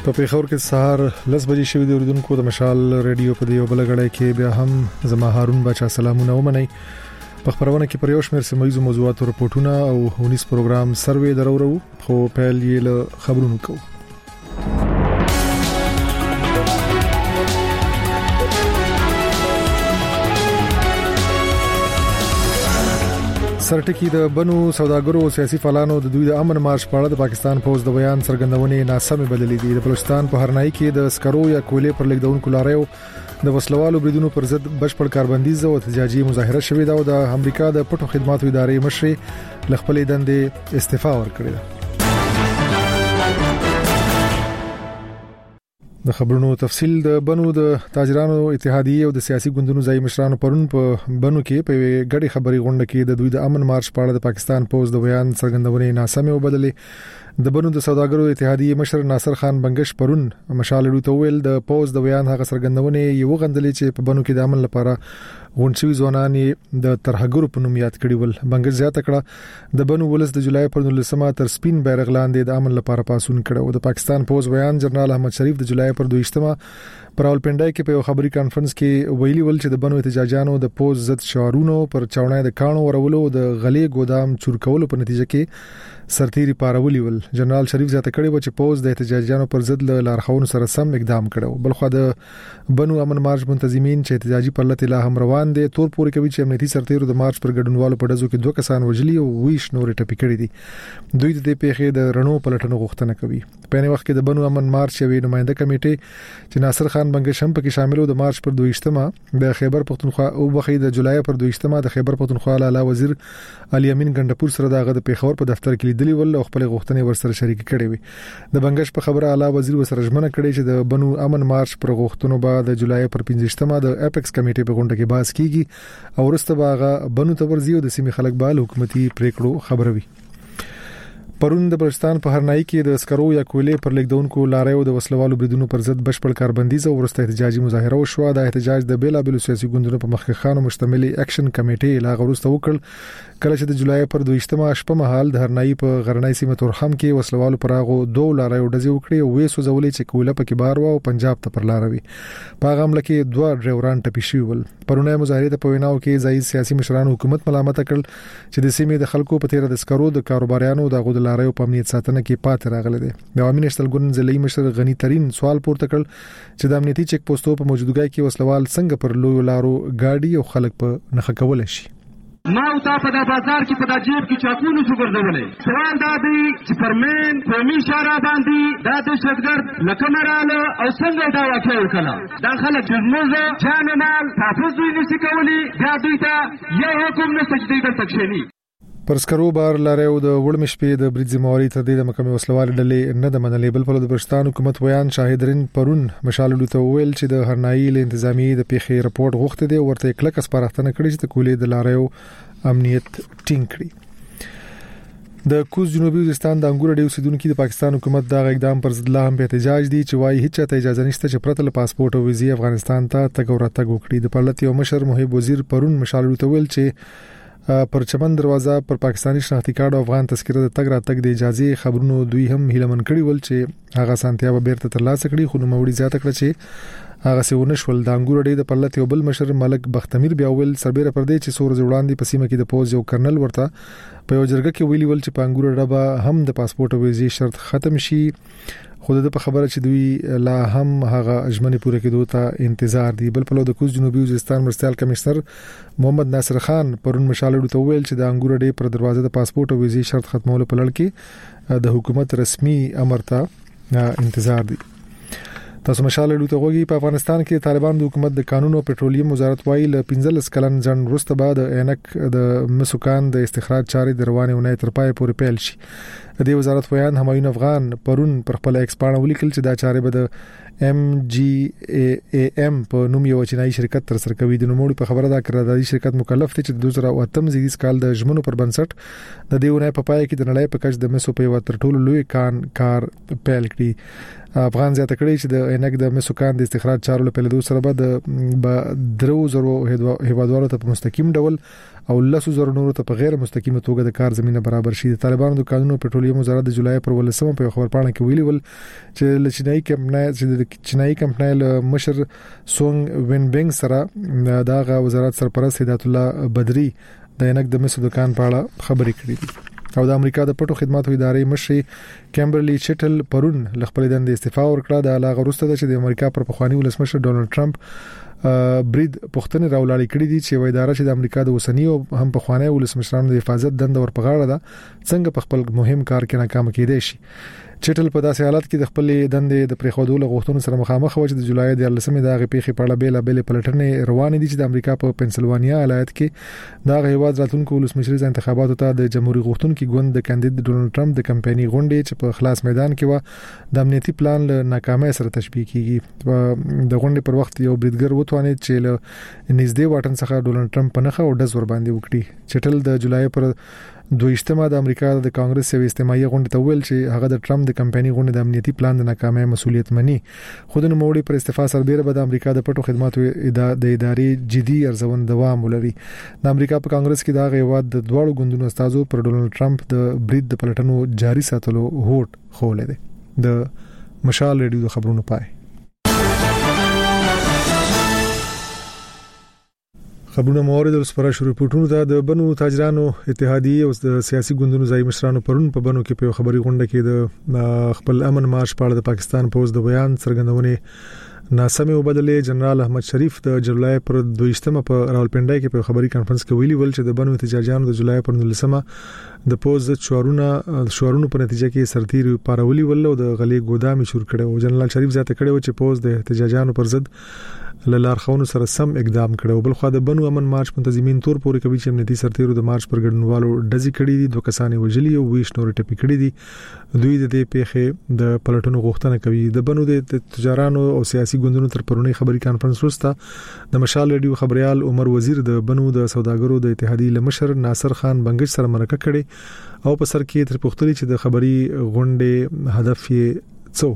په پیښور کې سهار 10 بجې شوې د اردوونکو د مشال ریډیو په دیو بلګړی کې بیا هم زما هارون بچا سلامونه ومني په خبرونه کې پر یو شمېر سیمایي موضوعات او رپورټونه او 19 پروګرام سروې درورو خو پیل یې له خبرونو کوو. سرټکی د بنو سوداګرو او سیاسي فعالانو د دوی د امن مارش په اړه د پاکستان فوج د بیان څرګندونې ناسمه بدلې دي. د بلوچستان په هرنای کې د سکرو یا کولې پر لیکدونکو لاریو د وسلوالو بریدونو پر ضد بشپړ کاربندیز او احتجاجي مظاهره شوې ده او د امریکا د پټو خدماتو ادارې مشر لخپلې دندې استعفا ورکړه ده. د خبرونو تفصیل د بنو د تاجرانو اتحادیه او د سیاسي ګوندونو ځای مشرانو پرون په بنو کې په غړي خبري غونډه کې د دوی د امن مارش په اړه د پاکستان فوج د بیان څرګندونې ناسمه وبدلې. د بنو د سوداګرو اتحادیه مشر ناصر خان بنگش پرون مشال ډوته ویل د فوج د بیان هغه څرګندونې یو غندلې چې په بنو کې د امن لپاره غونډوي ځوانان د ترهګرو په نوم یاد کړي ول. بنگش زیاته کړه د بنو ولس د جولای پر 19 تر سپین بیرغ لاندې د امن لپاره پاسون کړه او د پاکستان فوج بیان جنرال احمد شریف د جولای پر 22 پر راولپنډای کې په یو خبري کانفرنس کې ویلي ول چې د بنو احتجاجانو د فوج ضد شعارونو پر چاونای د کانو ورولو د غلې ګودام چورکولو په نتیجه کې سرتيري پارولي ول. جنرال شریف زیاته کړی و چې فوج د احتجاجانو پر ضد لارښوونو سره سم اقدام کړو. بلخو د بنو امن مارش منتظمین چې احتجاجي پرلت لا هم روان دي تور پورې کوي چې امنیتي سرتيرو د مارش پر ګډونوالو په دزو کې 2 کسان وژلي او 20 نور ټپي کړي دي. دوی د پیښې د رڼو پلټنو غوښتنه کوي. په نه وخت کې د بنو امن مارش یوې نماینده کمیټې چې ناصر خان بنگش هم پکې شامل و د مارش پر 22 د خیبر پختونخوا او بخې د جولای پر 22 د خیبر پختونخوا اعلی وزیر علي امین ګندپور سره دغه د پیښور په دفتر کې لیدلی ول او خپل غوښتنې ورسره شریک کړي وي. د بنگش په خبره اعلی وزیر وسره ژمنه کړې چې د بنو امن مارش پر غوښتنو بعد د جولای پر 15 د اپیکس کمیټې په غونډه کې بحث کیږي او ورسته باغه بنو تبرزی او د سیمې خلک بال حکومتي پریکړو خبروي. پرون د بلوچستان په هرنای کې د سکرو یا کولې پر لیکدونکو لاریو د وسلوالو بریدونو پر ضد بشپړ کاربندیز او ورسته احتجاجي مظاهره وشوه. د احتجاج د بیلا بیل سیاسي ګوندونو په مخکخانو مشتمل اکشن کمیټې لا غوښته وکړ کله چې د جولای پر 22 شپه مهال د هرنای په غرنۍ سیمه تورخم کې وسلوالو پر هغه 2 لاریو ډزې وکړې او وې سوزولې چې کوله پکې بار و او پنجاب ته پر لاروي. په هغه حمله کې 2 ډرایوران ټپي شوي ول. پرونه مظاهره ته په ویناو کې ځای سیاسي مشرانو حکومت ملامت کړل چې د سیمې د خلکو په تیر د سکرو د کاروباریانو د غو د لاریو په امنیت ساتنه کې پاتې راغله دي. د عوامي نشتل ګوند ضلعي مشر غنی ترين سوال پورته کړ چې د امنیتي چک پوسټو په موجودګۍ کې وسلوال څنګه پر لوی لارو گاډي او خلک په نخښه کول شي. ما او تا په د بازار کې په د جیب کې چاکونو شو ګرځولې. سوال دا دی چې پرمن قومي شارع باندې دا دهشتګرد لکه مراله او څنګه دا واقع وکړه. دا خلک جرموزه جانمال تحفظ دوی نشي کولی. دا دوی ته یو حکم نشته چې دوی درته کښېني. پر سکرو بار لاریو د وړم شپې د بریډ زمواري تر دې د محکمې وسلوال ډلې نه د منلې بل په د بلوچستان حکومت ویان شاهدرین پرون مشال ډوته ویل چې د هرنای له انتظامی د پیښې رپورت غوښته دی ورته کلک سپارښتنه کړې چې د کولې د لاریو امنیت ټینګ کړي. د کوز جنوبي وزیرستان د انګور ډیو سیدونکو د پاکستان حکومت دا اقدام پر ضد لا هم په احتجاج دي چې وايي هیڅ ته اجازه نشته چې پرته له پاسپورت او ویزې افغانستان ته تګ او راتګ وکړي. د پرلط یو مشر محب وزیر پرون مشال ډوته ویل چې پر چمن دروازه پر پاکستانی شناختی کارت او افغان تذکره د تګ راتګ د اجازه خبرونو دوی هم هیلمن کړي ول چې هغه سانتیا به بیرته ترلاسه کړي خو نو موري زیاته کړ چې هغه سونه شول. د انګور ډې د پرلط یو بل مشر ملک بختمیر بیا ول سربېره پر دې چې سور وړاندې په سیمه کې د پوز یو کرنل ورته په یو جرګه کې ویلي ول چې په انګور ډبه هم د پاسپورت او ویزې شرط ختم شي. خو د په خبره چې دوی لا هم هغه اجمنه پوره کېدو ته انتظار دي. بل په لور د کوز جنوبي وزیرستان مرستيال کمشنر محمد ناصر خان پرون مشال ډوته ویل چې د انګور ډې پر دروازه د پاسپورت او ویزې شرط ختمولو په لړ کې د حکومت رسمي امر ته انتظار دي. تاسو مشال ډوته غوږی په افغانستان کې طالبان د حکومت د قانون او پټرولیم وزارت وايي ل 15 کلن ځن وروسته بعد عینک د مسوکان د استخراج چارې د روانې ونې تر پای پورې پیل شي. د وزارت ویان همایون افغان پرون پر خپل ایکسپانډ ولیکل چې دا چارې به د ام جی ای ام په نوم یو چینایي شرکت تر سره کوي. د نوموړي په خبره دا قراردادي شرکت مکلف دی چې د 2008 زیږیز کال د ژمنو پر بنسټ د دې ونې په پای کې د نړۍ په کچ د مسو په وتر ټولو لوی کار پیل کړي. افغان زیاته کړی چې د عینک د مسوکان د استخراج چارو په لیدو سره به د 3000 هیوادوالو ته په مستقیم ډول او 100,000 نور ته په غیر مستقیمه توګه د کار زمينه برابر شي. طالبانو د قانون او پټرولیم وزارت د جولای پر 18 په خبرپاڼه کې ویلي ول چې چینایي کمپنۍ مشر سونګ وینبنګ سره دغه وزارت سرپرست هدایت الله بدری د ینک د مسو دکان په اړه خبرې کړې دي. او د امریکا د پټو خدماتو ادارې مشر کیمبرلی چټل پرون خپل دندې استعفا ورکړه. د علاوه وروسته چې د امریکا پر پخوانی ولسمشر ډونالد ټرمپ برید پښتنې راولاړې کړې دي چې وای اداره چې د امریکا د وسنی او هم پخوانی ولسمشرانو د حفاظت دنده ورپغاړه ده څنګه په خپل مهم کار کې ناکام کېدای شي. چټل په داسې حالت کې د خپل دندې د پریښودو غوښتنو سره مخامخ و چې د جولای د 18 د غپېخې په اړه بیل پلټنې روانې دي چې د امریکا په پنسلوانیا ولایت کې د هیواد راتلونکو ولسمشري انتخاباتو ته د جمهوریت غوښتونکو ګوند د کاندید ډونالد ټرمپ د کمپایني غونډې چې په خلاص میدان کې و د امنیتي پلان له ناکامۍ سره تشبیه کیږي. د غونډې پر وخت یو بریدګر وتوانید چې له نږدې واټن څخه ډونالد ټرمپ په نخښه او ډز ور باندې وکړي. چټل د جولای پر 22 د امریکا د کانګرس یو استماعي غونډه ته ویل چې هغه د ټرمپ د کمپایني غونډې د امنیتي پلان د ناکامۍ مسولیت مني. خو د نوموړي پر استعفا سربېره به د امریکا د پټو خدماتو د ادارې جدي ارزون دوام ولري. د امریکا په کانګرس کې د هیواد د دوړو ګوندونو استادو پر ډونالد ټرمپ د برید د پلټنو جاري ساتلو هوټ خولې ده. د مشال ریډیو د خبرونو پای خبرونه مورد د سپارښت ریپورتونو ته د بنو تاجرانو اتحادیه او د سیاسي ګوندونو ځای مشرانو پرون په بنو کې په خبري غونډه کې د خپل امن مارش په اړه د پاکستان پوز د بیان څرګندونې ناسمه وبدلې. جنرال احمد شریف د جولای پر 22 په راولپنډای کې په خبري کانفرنس کې ویلي ول چې د بنو احتجاجانو د جولای پر 19 د پوز شورونو په نتیجه کې سرتیري پارولي ول او د غلي ګودامي شروع کړو. جنرال شریف ذات کړو چې پوز د احتجاجانو پر ضد لارښوونو سره سم اقدام کړو. بل خو د بنو امن مارچ منتظمین تور پورې کوي چې امنیتي سرتیرو د مارچ پر ګډونوالو ډزې کړې دي، 2 کسان وژلي او 20 نور ټپي کړي دي. دوی د دې پیښې د پلټنو غوښتنه کوي. د بنو د تجارانو او سیاسي ګوندونو تر پرونی خبري کانفرنس وروسته د مشال ریډیو خبريال عمر وزیر د بنو د سوداګرو د اتحادیې لمشر ناصر خان بنگش سره مرکه کړي او په سر کې تر پوښتنې چې د خبري غونډې هدف یې څه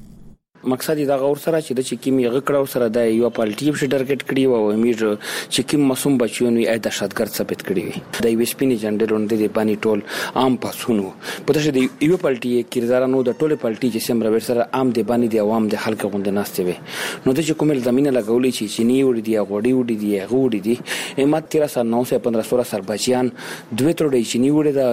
مقصد دا غور سره چې د چکیم یغ کړه سره د یو پالټي په ټارګټ کړی او امیر چکیم مسوم بچیونی اې د شادګرد ثابت کړی وي د یو سپینی جنډر روند دي باندې ټول عام پاسونو په تاسو د یو پالټي کردارانو د ټوله پالټي چې سم رور سره عام دی باندې د عوام د خلک غوند ناشته وي نو د کومل زمينه لګولې چې چيني وړي دی غوړي وړي دی غوړي دی ایمات 1315 سر بچیان دوه ترډي چيني وړي دا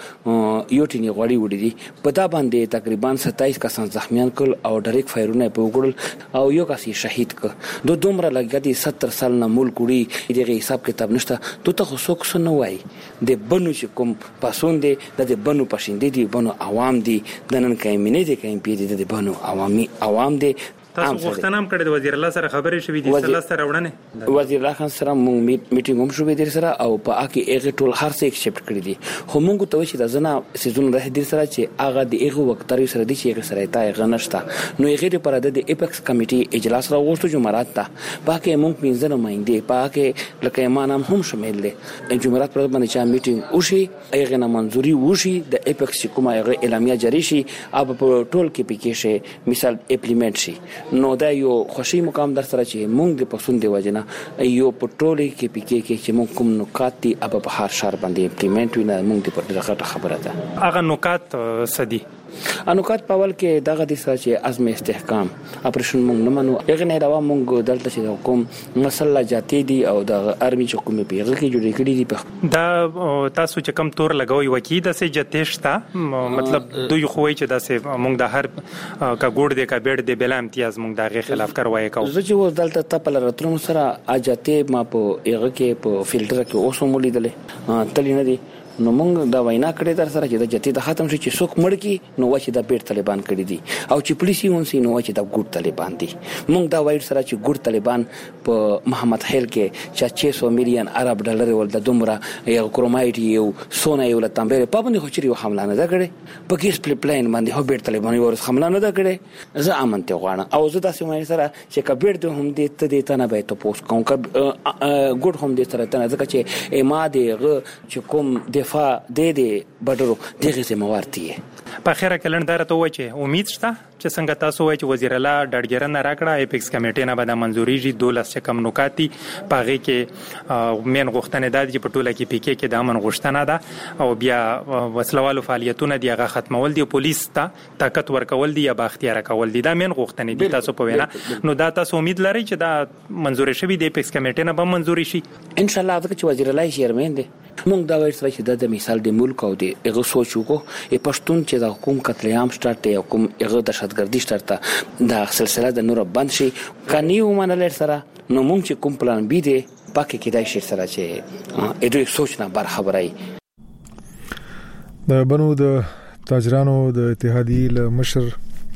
یو ټینی غوړي وړي دی په دا باندې تقریبا 27 کسان زخمیان کول او ډایرک فایرونه په وګړل او یو کس شهید ک دوه دومره لګیدي 70 سال نه ملک وړي دغه حساب کتاب نشته ته خو څوک نه وای د بنو چې کوم پاسون دي د بنو پښیندې دي بنو عوام دي د نن کایمنه دي کایم پیډي د بنو عوام دي. تاسو وختونه هم کړی د وزیر الله سره خبرې شوې دي سره سره وړنه وزیر الله خان سره مونږ میټینګ هم شوې دي سره او په اکی هغه ټول هر څه ایکسپټ کړی دي خو مونږ ته چې د زنه سيزون راه دي سره چې هغه د هغه وخت تر سره دي چې هغه سره تا غنښت نو هغه لپاره د ایپکس کمیټي اجلاس راوښتو جمعرات ته باقي مونږ پینځه نمائنده باقي لکه ایمان هم شامل دي جمعرات پر باندې چې میټینګ وشي هغه نه منځوري وشي د ایپکس کومه هغه اعلامیه جاری شي او په ټول کې پکې شي مثال امپلیمنٹ شي نو دا یو خوشي مقام در سره چې مونږ د پسون دی وجنه یو پټرولي کې پکې کې چې مونږ کوم نکات دي اب په هر شهر باندې امپلیمنٹ وینه مونږ د پټه خبره ده هغه نکات سدي انوکات پاول کې دغه د سره چې عزم استحکام اپریشن مونږ نه منو هغه نه راو مونږ دلته چې کوم مسله جاتي دي او د ارمي چې کومه پیغه کې جوړې کړې دي دا تاسو چې کم تور لګوي وکی د سه جتهشتا مطلب دوی خوې چې د سه مونږ د هر کا ګوډ دې کا بیډ دې بل امتیاز مونږ دغه خلاف کاروای کوو زه چې دلته تپل راتلم سره اجاته ما په هغه کې په فلټر کې اوسو مولیدلې تللی نه دي نو مونږ دا وینا کړې در سره چې د جتی د ختم شي چې څوک مړ کی نو چې د بیت طالبان کړی دي او چې پولیسي ونسي نو چې د ګډ طالبان دي مونږ دا وایو سره چې ګډ طالبان په محمد خیل کې چې 600 میلیون عرب ډالر ول د دومره یو کرومایټ یو سونه یو لتمبره په باندې خو چری حمله نه ده کړې په کیس پلان باندې هو بیت طالبان ورس حمله نه ده کړې زه امنته غواړم او زه تاسو مې سره چې کبیر د هم دې ته دې ته نه به ته پوس کوم ګډ هم دې سره ته نه ځکه چې ما دې چې کوم دفاع د دې بډرو دغه سیموارتي په خیره کلندار ته و چې امید شته چې څنګه تاسو وایي چې وزیر اعلی ډاډګرنه راکړه ایپکس کمیټې نه به د منځوري جی 12 چې کم نکاتی پاغي کې مین غوښتنه ده چې په ټوله کې پی کې د امن غوښتنه ده او بیا وسلوالو فعالیتونه دی هغه ختمول دي پولیس ته طاقت ورکول دي یا با اختیار کول دي دا مین غوښتنه دي تاسو په وینا نو دا تاسو امید لرئ چې دا منځوري شوی د ایپکس کمیټې نه به منځوري شي ان شاء الله چې وزیر اعلی چیرمن دي موږ دا وایو چې د مثال د ملک او د هغه سوچ وکړو پښتون چې د حکومت قتل عام سٹارټ یا کوم هغه دهشتګردي سٹارټ دا سلسله د نور بند شي کني ومنل سره نو موږ چې کوم پلان بي دي پاکه کېدای شي سره چې دوی سوچ نه بر خبرای د بنو د تاجرانو د اتحادیې له مشر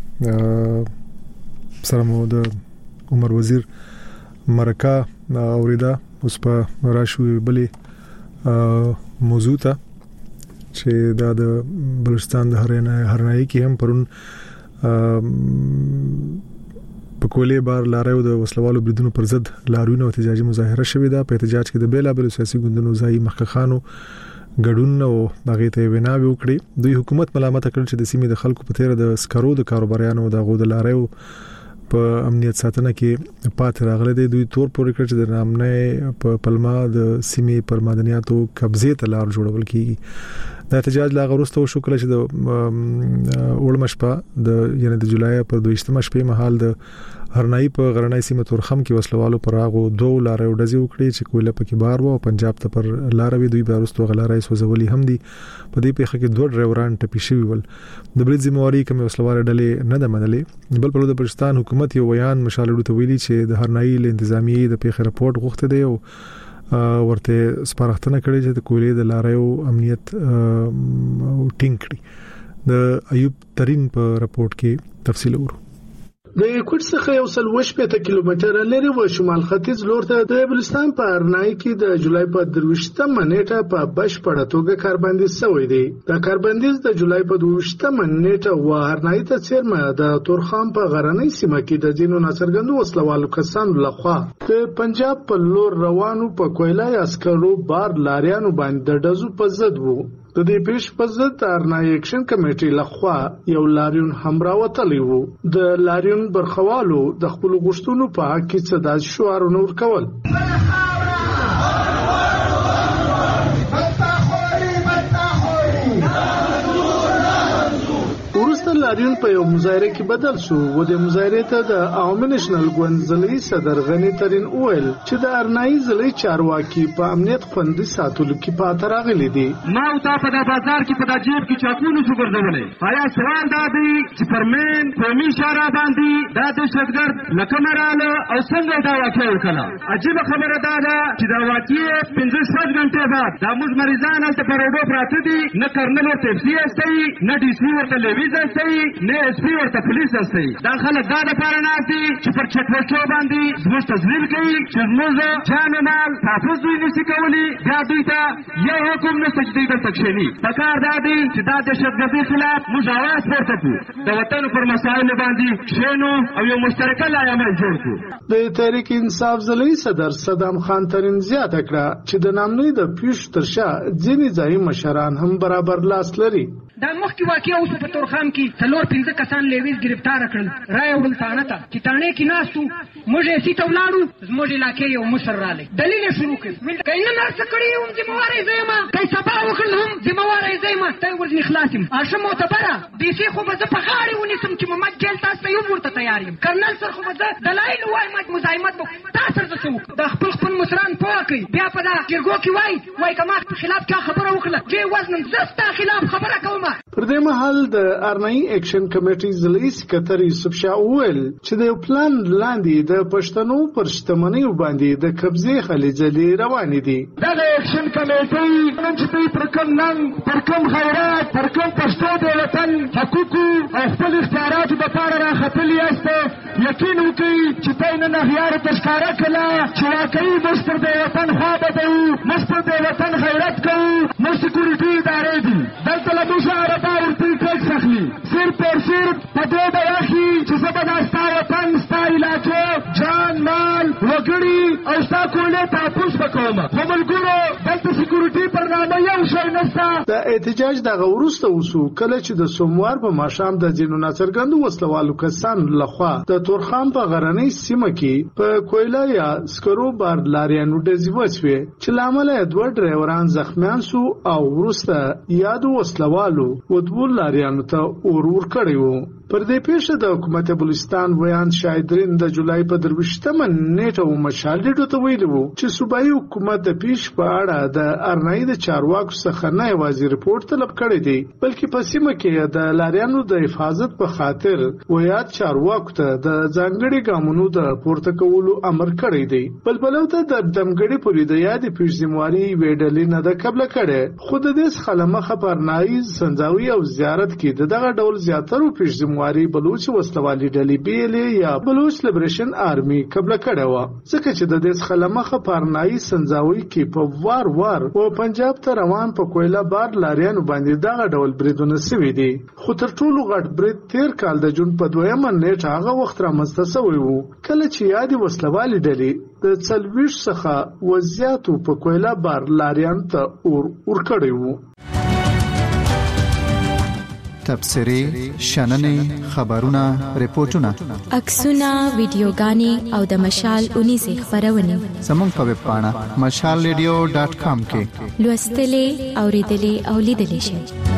سره مو د عمر وزیر مرکه اوریدا اوس په راشو بلې موضوع ته چې دا د بلوچستان د هرنایي کې هم پرون په کولې بار لاریو د وسلوالو بریدونو پر ضد لاریونه او احتجاجي مظاهره شوې ده په احتجاج کې د بیلابل سیاسي ګوندونو ځای مخکخانو ګډون او هغه ته ویناوي وکړي دوی حکومت ملامت کړ چې د سیمې د خلکو په تیر د سکرو د کاروباریانو د غو د لاریو په امنیت ساتنه کې پاتې راغلي دي دوی تور پورې کړ چې د نامنه په پلما د سیمې پر مدنیاتو قبضه ته لار جوړول کیږي د احتجاج لا غوښتو شو کله چې د وړمشپه د یعنی د جولای پر 22 شپې مهال د هرنایي په غرنۍ سیمه تورخم کې وسلوالو پر هغه دوه لارې ډزې وکړي چې کوله پکې بار وو پنجاب ته پر لاروي دوی بارستو غلارای سوزولي هم دي په دې پیښه کې دوه ډرایوران ټپي شوي ول د برید ذمہواری کوم وسلوال ډلې نه ده منلې بل په د پاکستان حکومت یو بیان مشالړو ته ویلي چې د هرنایي له انتظامی د پیښه رپورت غوښته دی او ورته سپارښتنه کړې چې د کوله د لاریو امنیت ټینګ کړي د ایوب ترين په رپورت کې تفصیل ورو د کوټ څخه یو سل وشپته کیلومتره لري و شمال ختیځ لور ته د بلوچستان په ارنای کې د جولای په 23 نیټه په بشپړه توګه کاربندیز شوی دی د کاربندیز د جولای په 23 نیټه و ارنای ته چیرمه د تورخم په غرنۍ سیمه کې د دینو ناڅرګندو وسلوالو کسانو لخوا د پنجاب په لور روانو په کویلای عسکرو بار لاریانو باندې د دزو په ضد وو د دې پیش په ضد ارنای اکشن کمیټې لخوا یو لاریون همراوتلی وو د لاریون برخوالو د خپل غشتونو په حق کې صدا شعارونه ورکول لاریون په یو مظاهره کې بدل شو و د مظاهره ته د عوامي نېشنل ګوند ضلعي صدر غني ترين اویل چې د ارنایي ضلعي چارواکي په امنیت خوندي ساتلو کې پاتې راغلي دي ما او تا په بازار کې په دجیب کې چاکونو شو ګرځولې آیا سوال دا دی چې پرمن قومي شورا باندې دا دهشتګرد لکمراله او څنګه دا واقع وکړه عجیب خبره دا ده چې دا واقع 15 غنټه بعد دا موږ مریضان هلته په روډو پراته دي نه کرنل ورته تفسیر استوي نه ډي سي ورته لويز استوي نه اس پی ورته پولیس استوي دا خلک دا د پاره ناسي چې پر چک پوسټو باندې زموږ تذلیل کوي چې موږ جان مال تاسو دوی نشي کولی دا دوی ته یو حکم نه سجدي د تکشنی پکار دا دی چې دا د شدګردي خلاف موږ आवाज پورته کړو د وطن پر مسایل باندې شنو او یو مشترکه لایحه جوړ کړو د تحریک انصاف ضلعي صدر صدام خان ترين زیاته کړه چې د نامنۍ د پیش ترشا ځینې ځای مشران هم برابر لاس لري دا مخکې واقع اوس په تورخم کې څلور 15 کسان لیویز گرفتار کړل رای وړل تانه ته چې تانه کې ناستو موږ یې سیته ولاړو زموږ علاقې یو مشر رالی دلیل شروع کړ کینه نرسه کړی هم ذمہواری زېما کای سبا وکړل هم ذمہواری زېما ته ورني خلاصم اشه معتبره دي سي خو به زه په غاړه ونیسم چې محمد جیل تاسو ته یو ورته تیار یم کرنل سر خو به زه دلایل وایم مزاحمت تاسو ته څه د خپل مشران پوکي بیا په دا جرګو کې وای کما خلاف کا خبره وکړه چې وزن زستا خلاف خبره کوم پر دې مهال د ارنایي اکشن کمیټې ضلعي سکرټر یوسف شاه وویل چې د پلان لاندې د پښتنو پر شتمنۍ باندې د قبضې هلې ځلې روانې دي دا اکشن کمیټې نن چې پر کوم ننګ پر کوم خیرات پر کوم پښتو د وطن حقوق او خپل اختیارات لپاره راختلی است یقین وکړي چې تاسو نه هيار تشکاره کړه چې واقعي مستر د وطن خوا بدو مستر د وطن غیرت کوي نو سکیورټي ادارې دي دلته له مشاره ورته ټیکس اخلي صرف پر صرف په دې ډول چې زبردست وطن ستا علاقې جان مال وګړي او ستا کولې تاسو وکوم خو ملګرو دلته سکیورټي پرنامه یو شی نه خلاصه. د احتجاج دغه وروسته وسو کله چې د سوموار په ماښام د ځینو ناڅرګندو وسلوالو کسانو لخوا د تورخم په غرنۍ سیمه کې په کویلا یا سکرو بار لاریانو ډزې وشوې چې لامل یې دوه ډرایوران زخمیان سو او وروسته یادو وسلوالو ودوو لاریانو ته اور ورکړی وو. پر دې پیښه د حکومت بلوچستان ویان شایدرین د جولای په 23مه نیټه مشال ډیډو ته ویلي وو چې صوبایي حکومت د پیښ په اړه د ارنایي د چارواکو څخه نه یوازې ریپورت طلب کړی دی بلکې په سیمه کې د لاریانو د حفاظت په خاطر ویاد چارواکو ته د ځانګړي ګامونو د پورته کولو امر کړی دی. بلبلو ته د دمګړي پوری د یاد پیښ ذمہواری ویډلې نه د قبل کړي خود دې خلمخه پر نای سنځاوي او زیارت کې دغه ډول زیاترو پیښ واری بلوچ وسلوالي ډلې بیلې یا بلوچ لیبریشن آرمي قبل کړه و ځکه چې د دې خلمخه پرنایي سنځاوي کې په وار او پنجاب ته روان په کویلا بار لاریانو باندې دغه ډول بریدونه سوي دي. خو تر ټولو غټ برید 13 کال د جون په 2مه نیټه هغه وخت رامنځته شوی وو کله چې یادي وسلوالي ډلې د 40 څخه وزیاتو په کویلا بار لاریان ته اور ورکړی وو. تبصرې، شننې، خبرونه، ریپورتونه، عکسونه، ویډیوګانې او د مشال 19 خبرونه زموږ په ویب پاڼه mashalradio.com کې لوستلې، اوریدلې او لیدلې شئ.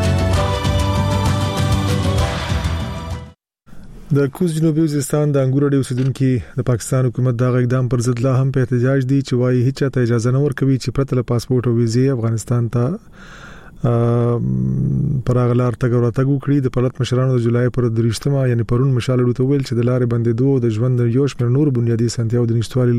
د کوز جنوبي وزیرستان د انګور ډیو اوسیدونکو د پاکستان حکومت دا اقدام پر ضد لا هم په احتجاج دي چې وايي هیڅ ته اجازه نه ورکوي چې پرته له پاسپورت او ویزې افغانستان ته پراغلار تګوراتګ وکړي. د پلت مشرانو د جولای پر 23مه یعنی پرون مشال ډو ته ویل چې د لارې بندیدو د ژوند یو شمېر نور بنیادی سنتیاو د نشټوالي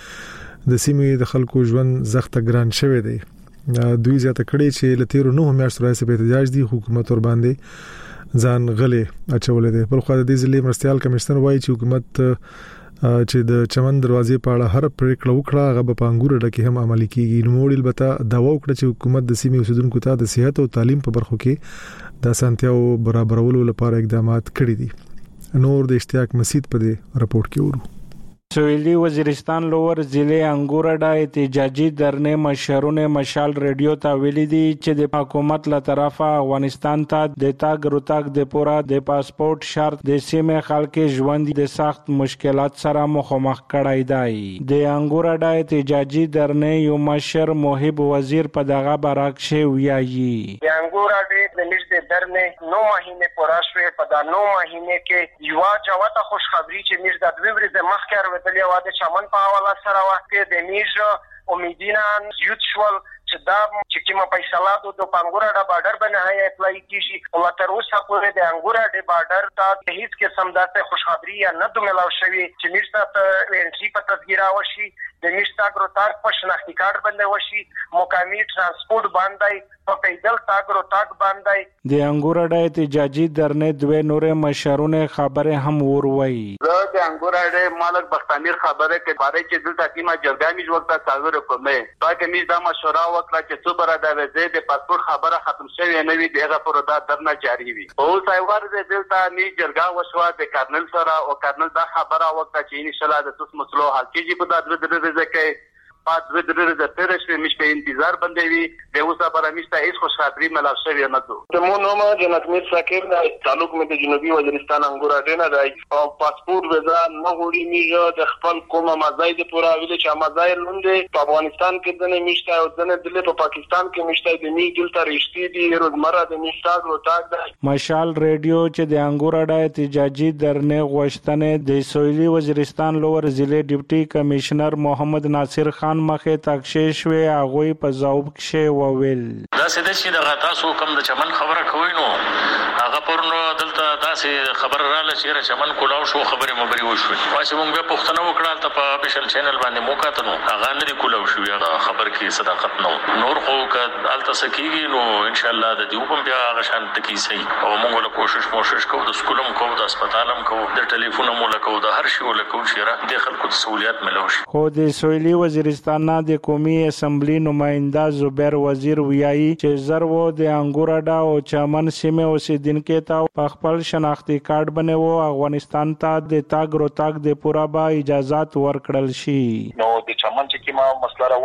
لوجه د سیمې د خلکو ژوند زخت ګران شوی دی. دوی زیاته کړي چې لتیرو 9 میاشتو راځي په احتجاج دي حکومت ور باندې ځان غلې اچولې دي. بل خو د دې ځلې مرستيال کمشنر وایي چې حکومت چې د چمن دروازې په اړه هر پریکړه وکړه هغه په انګور ډکه هم عملي کیږي. نو موړل بته داوا وکړه چې حکومت د سیمې اوسیدونکو ته د صحت او تعلیم په برخو کې د اسانتیاو برابرولو لپاره اقدامات کړي دي. نور د اشتیاق مسید په دې راپورټ کې ورو. سویلی وزیرستان لور ضلع انګورډا احتجاجي درنه مشرونه مشال ریډیو ته ویلي دي چې د حکومت له طرفه افغانستان ته د تاګ روتاګ د پورا د پاسپورت شرط د سیمه خلک ژوند د سخت مشکلات سره مخامخ کړای دی. د انګورډا احتجاجي درنه یو مشر محب وزیر په دغه برعکس ویایي د انګورډا د نږدې درنه 9 مهینه پورا شوه په دا 9 مهینه کې یو جوته خوشخبری چې موږ د دوی ورځې مخکې دلیا واده چمن په حواله سره وخت د میژ امیدینان یوت شول چې دا چې کومه فیصله د پنګورډا بارډر باندې اپلای کیږي او تر اوسه پورې د انګورډا بارډر ته هیڅ قسم داسې خوشخبری نه دوملاو شوی چې میرته انټری په تذکره وشي د میشتا ګروتاک په شناختی کارت باندې وشي مقامی ترانسپورت باندې په پیدل تاګ روتاک باندې د انګورډا احتجاجي درنه دوه نورې مشرونه خبره هم وروي. د انګورډا مالک بختامیر خبره کې باره چې دلته کیما جرګامي وخت تاغور کومه تاکه می دا مشوره وکړه چې څو بر د وزې د پاسپورت خبره ختم شوی نه وي دغه پر دا درنه جاری وي. او سایوار د دلته می جرګا وشو د کارنل سره او کارنل دا خبره وکړه چې ان شاء الله د تاسو مسلو حل کیږي په دا ځکه پات ودرر د ترشوي مشته انتظار باندې وي د اوسه پر مشته هیڅ خوشخبری ملاو شوی نه دو. د مو نوم جناب میر شاکر د تعلق مې د جنوبي وزیرستان انګورډا نه دی او پاسپورت ویزا نه وړي میږي د خپل کومه مزای د پورا ویل چې مزای لوندې په افغانستان کې د نمیشته او د دلته په پاکستان کې مشته د می دلته رښتې دي روزمره د میشتاګ روتاګ دی. مشال ریډیو چې د انګورډا احتجاجي درنه غوښتنه د سویلی وزیرستان لور ضلع ډیپټي کمشنر محمد ناصر خان مخه تاکشې شوی هغه په ځواب کې وویل دا سده چې د تاسو کوم د چمن خبره کوي نو هغه پرنو دلته داسې خبر رااله چې چمن کولاو شو خبره مبري وشو واشه موږ به پښتنه وکړه ته په افیشل چینل باندې موکاته نو هغه نه کولاو شو یا خبر کې صداقت نو نور خو کالته سکیږي نو ان شاء الله د دې په بیا هغه شان تکي سي او موږ له کوشش کوو د سکولم کوو د هسپتالم کوو د ټلیفون مو له کوو د هر شي له کوو چې را د خلکو سہولیت ملوي. خو د سویلی وزیرستان د قومي اسمبلی نماینده زبیر وزیر ویایي چې زرو د انګورډا او چمن سیمه اوسیدونکو ته خپل شناختی کارت بنوي افغانستان ته د تاګ روتاګ د پورا با اجازهات ورکړل شي. نو د چمن چې کیما مسله راونه دو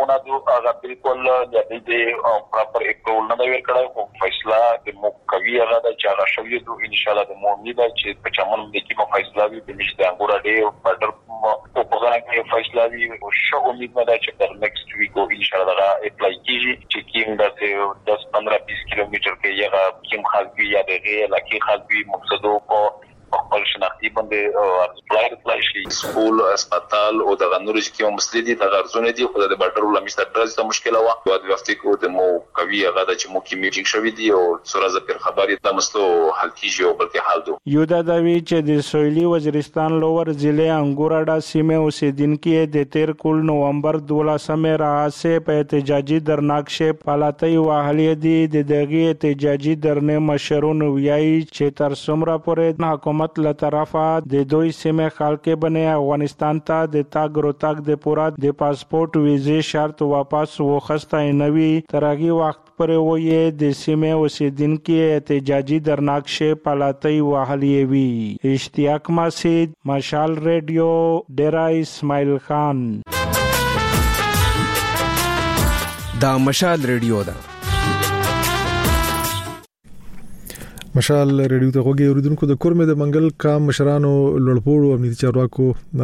هغه بالکل د دې پراپر اپروول نه دی ورکړی، خو فیصله د موقوي هغه د چې هغه شوی دو ان شاء الله د مؤمنه چې په چمن د کې فیصله وي د نشته انګور ډې بارډر په پوغان کې فیصله وي او شو امید نه ده چې پر نیکسټ ویک او ان شاء الله اپلای کیږي چې کیم د 10-15-20 کیلومتر کې یغه کیم خالقي یا دغه لکه خالقي مقصدو په خپل شناختی باندې اپلای شي. سکول هسپتال او د غنور چې کوم مسلې دي د غرضونه دي خو د بارډر ولمسته درځه مشکله و او د وخت کې د مو کوي هغه د چې مو کې میټینګ شوی دی او سورازه پر خبري د مسلو حل کیږي او بلکې حل دو یو د دوی چې د سویلي وزیرستان لوور ضلع انګوراډا سیمه اوسیدونکو د 13 نومبر 12 راځه په احتجاجي درناکشه پالاتای واهلي دي د دغه احتجاجي درنه مشرون ویایي چې تر څومره پورې حکومت له طرفه د دوی سیمه خلک بنه افغانستان ته د تاګ روتاګ د پورا د پاسپورت ویزه شرط واپس وخسته نوي ترغي وخت پر وې د سیمه اوسیدونکو احتجاجي درناکشه پالاتای واهلي وی. اشتیاق مسجد، مشال ریډیو، ډیرا اسماعیل خان. دا مشال ریډیو ده. مشال ریډیو ته غوږی اوریدونکو د کورمه د منګل کام مشرانو لوړپوړو امنیتي چارواکو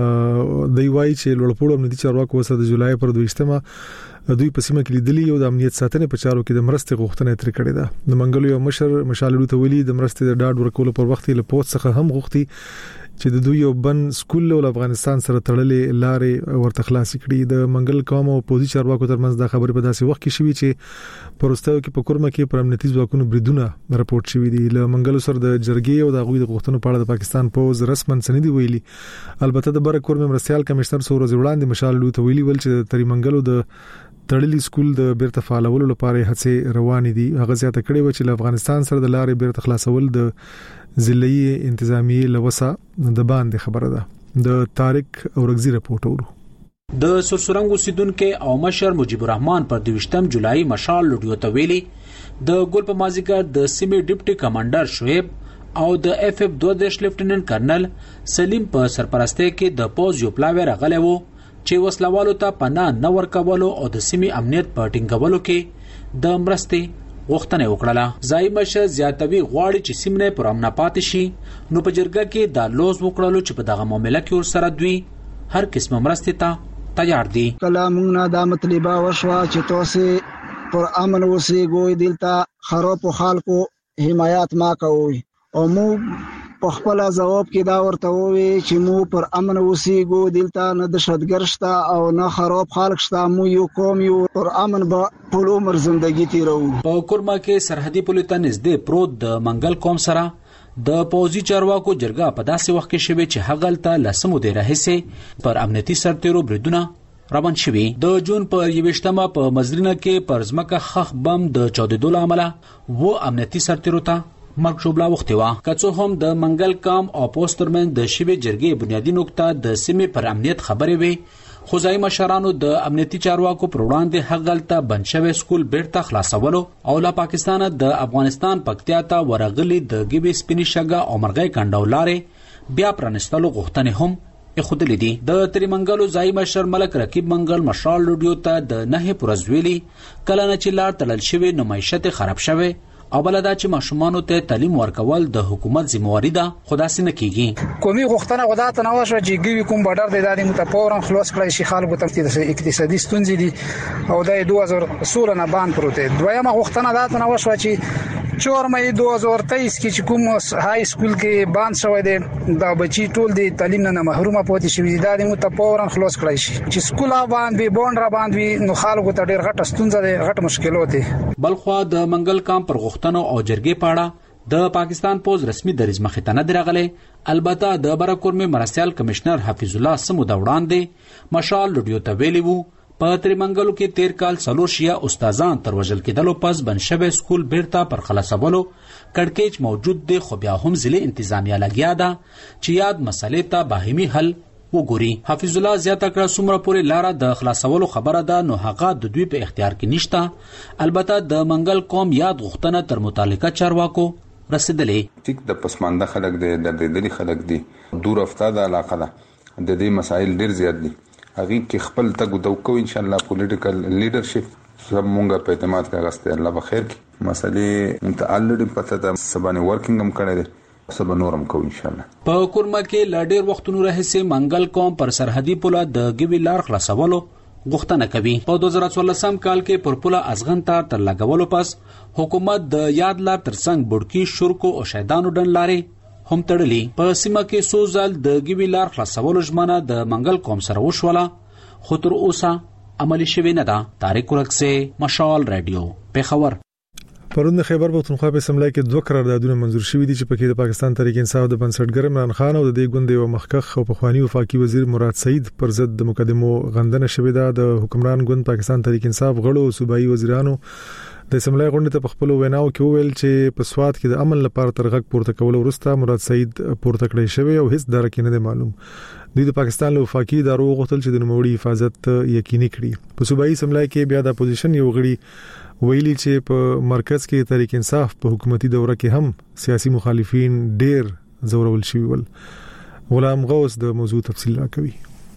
دی وایي چې لوړپوړو امنیتي چارواکو وسه د جولای پر 22مه دوی په سیمه کې لیدلي او د امنیت ساتنې په چارو کې د مرستې غوښتنه تر کړې ده. د منګل یو مشر مشال ریډیو ته ویلي د مرستې د ډاډ ورکولو پر وخت له پوت څخه هم غوښتي چې د دوی یو بن سکول له افغانستان سره تړلې لارې ورته خلاص کړي. د منګل قوم او پوزي چارواکو ترمنځ د خبرې په داسې وخت کې شوې چې پروستاو کې په کورمه کې پر امنیتي ځواکونو بریدونه راپورټ شوې دي. له منګل سره د جرګې او د غوي د غوښتنو په اړه د پاکستان پوز رسمن سندي ویلي. البته د بر کورمه مرستيال کمشنر سورز وړاندې مشال ریډیو ته ویلي ول چې تری منګلو د تړلې سکول د بیرته فعالولو لپاره هڅې روانې دي. هغه زیاته کړې و چې افغانستان سره د لارې بیرته خلاصول د ضلعي انتظامیه لوسه د باندې خبره ده. د طارق اورغزي رپورټ ورو. د سرسرنګ اوسیدونکو او مشر مجيب الرحمن پر 22 جولای مشال ریډیو ته ویلي د ګل په مازیګر د سیمې ډیپټي کمانډر شعیب او د اف اف 2 لیفټیننټ کرنل سلیم په سرپرستی کې د پوز یو پلاوی راغلی وو چې وسلوالو ته پناه نه ورکولو او د سیمې امنیت په ټینګولو کې د مرستې غوښتنه وکړه. ځای مشر زیاتوي غواړي چې سیمه پر امن پاتې شي نو په جرګه کې د لوز وکړلو چې په دغه معاملې کې ور سره دوی هر قسمه مرستې ته تیار دي. کلامونه د مطلبه وشوا چې تاسو پر امن وسیږئ دلته خراب خلکو حمایت ما کوي او مو په خپل ځواب کې دا ورته وی چې مو پر امن وسیږو دلته نه د شتګرشتا او نه خراب خلک شته مو یو قوم یو پر امن به ټول عمر ژوندۍ تیرو. په کورما کې سرحدي پولیس ته نږدې پروت د منګل قوم سره د پوزي چارواکو جرګه په داسې وخت کې شوه چې هغلته لسمو د راهسه پر امنیتي سرتیرو بریدونه روان شوي. د جون پر 21مه په مزرینه کې پر ځمکه خخ بم د 14 عمله و امنیتي سرتیرو ته مرګ شوبلا وختي وا. کڅو هم د منګل کام او پوسټرمن د شیبه جرګې بنیادی نقطه د سیمې پر امنیت خبرې وي. خوځای مشرانو د امنیتي چارواکو پر وړاندې هغلته بنشوي سکول بیرته خلاصولو او لا پاکستان د افغانستان پکتیا ته ورغلي د ګبي سپینی شګه او مرغۍ کندولارې بیا پرانستلو غوښتنې هم خودلې دي. د تریمنګلو ځای مشر ملک رقیب منګل مشال ریډیو ته د نه پرزویلی کله نه چې لار تلل شوی نمایشت خراب شوی او بلدا چې ماشومان ته تعلیم ورکول د حکومت ذمہواری ده خدا سي نه کیږي. قومي غوښتنه غدا ته نو شو چې ګوي کوم بارډر د دادي متفورن خلاص کړی شي خلکو ته د اقتصادي ستونزې دي او د 2016 نه باندې پروت. دویمه غوښتنه دا ته نو شو چې 4 مې 2023 کې چې کوم های سکول کې باندې شوی دی دا بچي ټول د تعلیم نه محرومه پاتې شوی دي د متفورن خلاص کړی شي چې سکول باندې بوند را باندې نو خلکو ته ډیر غټه ستونزه ده غټه مشکلات دي. بلخو د منګل کام پر غوښتنه او جرګې پاړه د پاکستان پوز رسمي دریز مخې ته نه درغله. البته د برکورمه مرستيال کمشنر حفیظ الله سمو د وړاندې مشال ریډیو ته ویلی وو په تریمنګلو کې 13 کال څلور شیا استادان تر وژل کېدلو پس بنشوي سکول بیرته پر خلاصولو کړکېچ موجود دی خو بیا هم ضلع انتظامیه لګیا ده چې یاد مسلې ته باهمي حل وګوري. حفیظ الله زیاته کړه څومره پورې لاره د خلاصولو خبره ده نو هغه د دوی په اختیار کې نشته. البته د منګل قوم یاد غوښتنه تر متعلقه چارواکو رسیدلې. ټیک د پسمانده خلک دی د دلی خلک دی دور افتاده علاقه ده د دې مسایل ډیر زیات دي هغه کې خپل تګ دوکو ان شاء الله پولیټیکل لیډرشپ زمونږه په اعتماد کې غسته الله بخیر کې مسلې متعلق پته د سبانه ورکینګ هم کړی دی سبا نورم کو ان شاء الله. په کورما کې لاډیر وختونو راهسه منګل قوم پر سرحدي پوله د ګوی لار خلاصولو غوښتنه کوي. په 2014 کال کې پر پوله ازغن ته تر لګولو پس حکومت د یاد لار ترڅنګ بډکی شورکو او شیدانو ډن لارې هم تړلې. په سیمه کې سوزل د ګوی لار خلاصولو ژمنه د منګل قوم سره وشوله خو تر اوسه عملی شوی نه ده. طارق ورکسه مشال رادیو پیښور. پرون د خیبر پختونخوا په اسمبلی کې 2 قراردادونه منزور شوي دي چې پکې د پاکستان تحریک انصاف د بنسټګر عمران خان او د دې ګوند یو مخکخ او پخوانی وفاقي وزیر مراد سعید پر ضد د مقدمو غندنه شوې ده. د حکمران ګوند پاکستان تحریک انصاف غړو او صوبایي وزیرانو د اسمبلی غونډې ته په خپل ویناو کې وویل چې په سواد کې د امن لپاره ترغک پورته کول ورسته مراد سعید پورته کړی شوی او هیڅ درک نه معلوم. دوی د پاکستان له وفاقي ادارو غوښتل چې د نوموړي حفاظت یقیني کړي. په صوبایي اسمبلی کې بیا د اپوزیشن یو غړي ویلي چې په مرکز کې تحریک انصاف په حکومتي دوره کې هم سیاسي مخالفین ډېر زورول شوي ول. غلام غوث د موضوع تفصیل راکوي.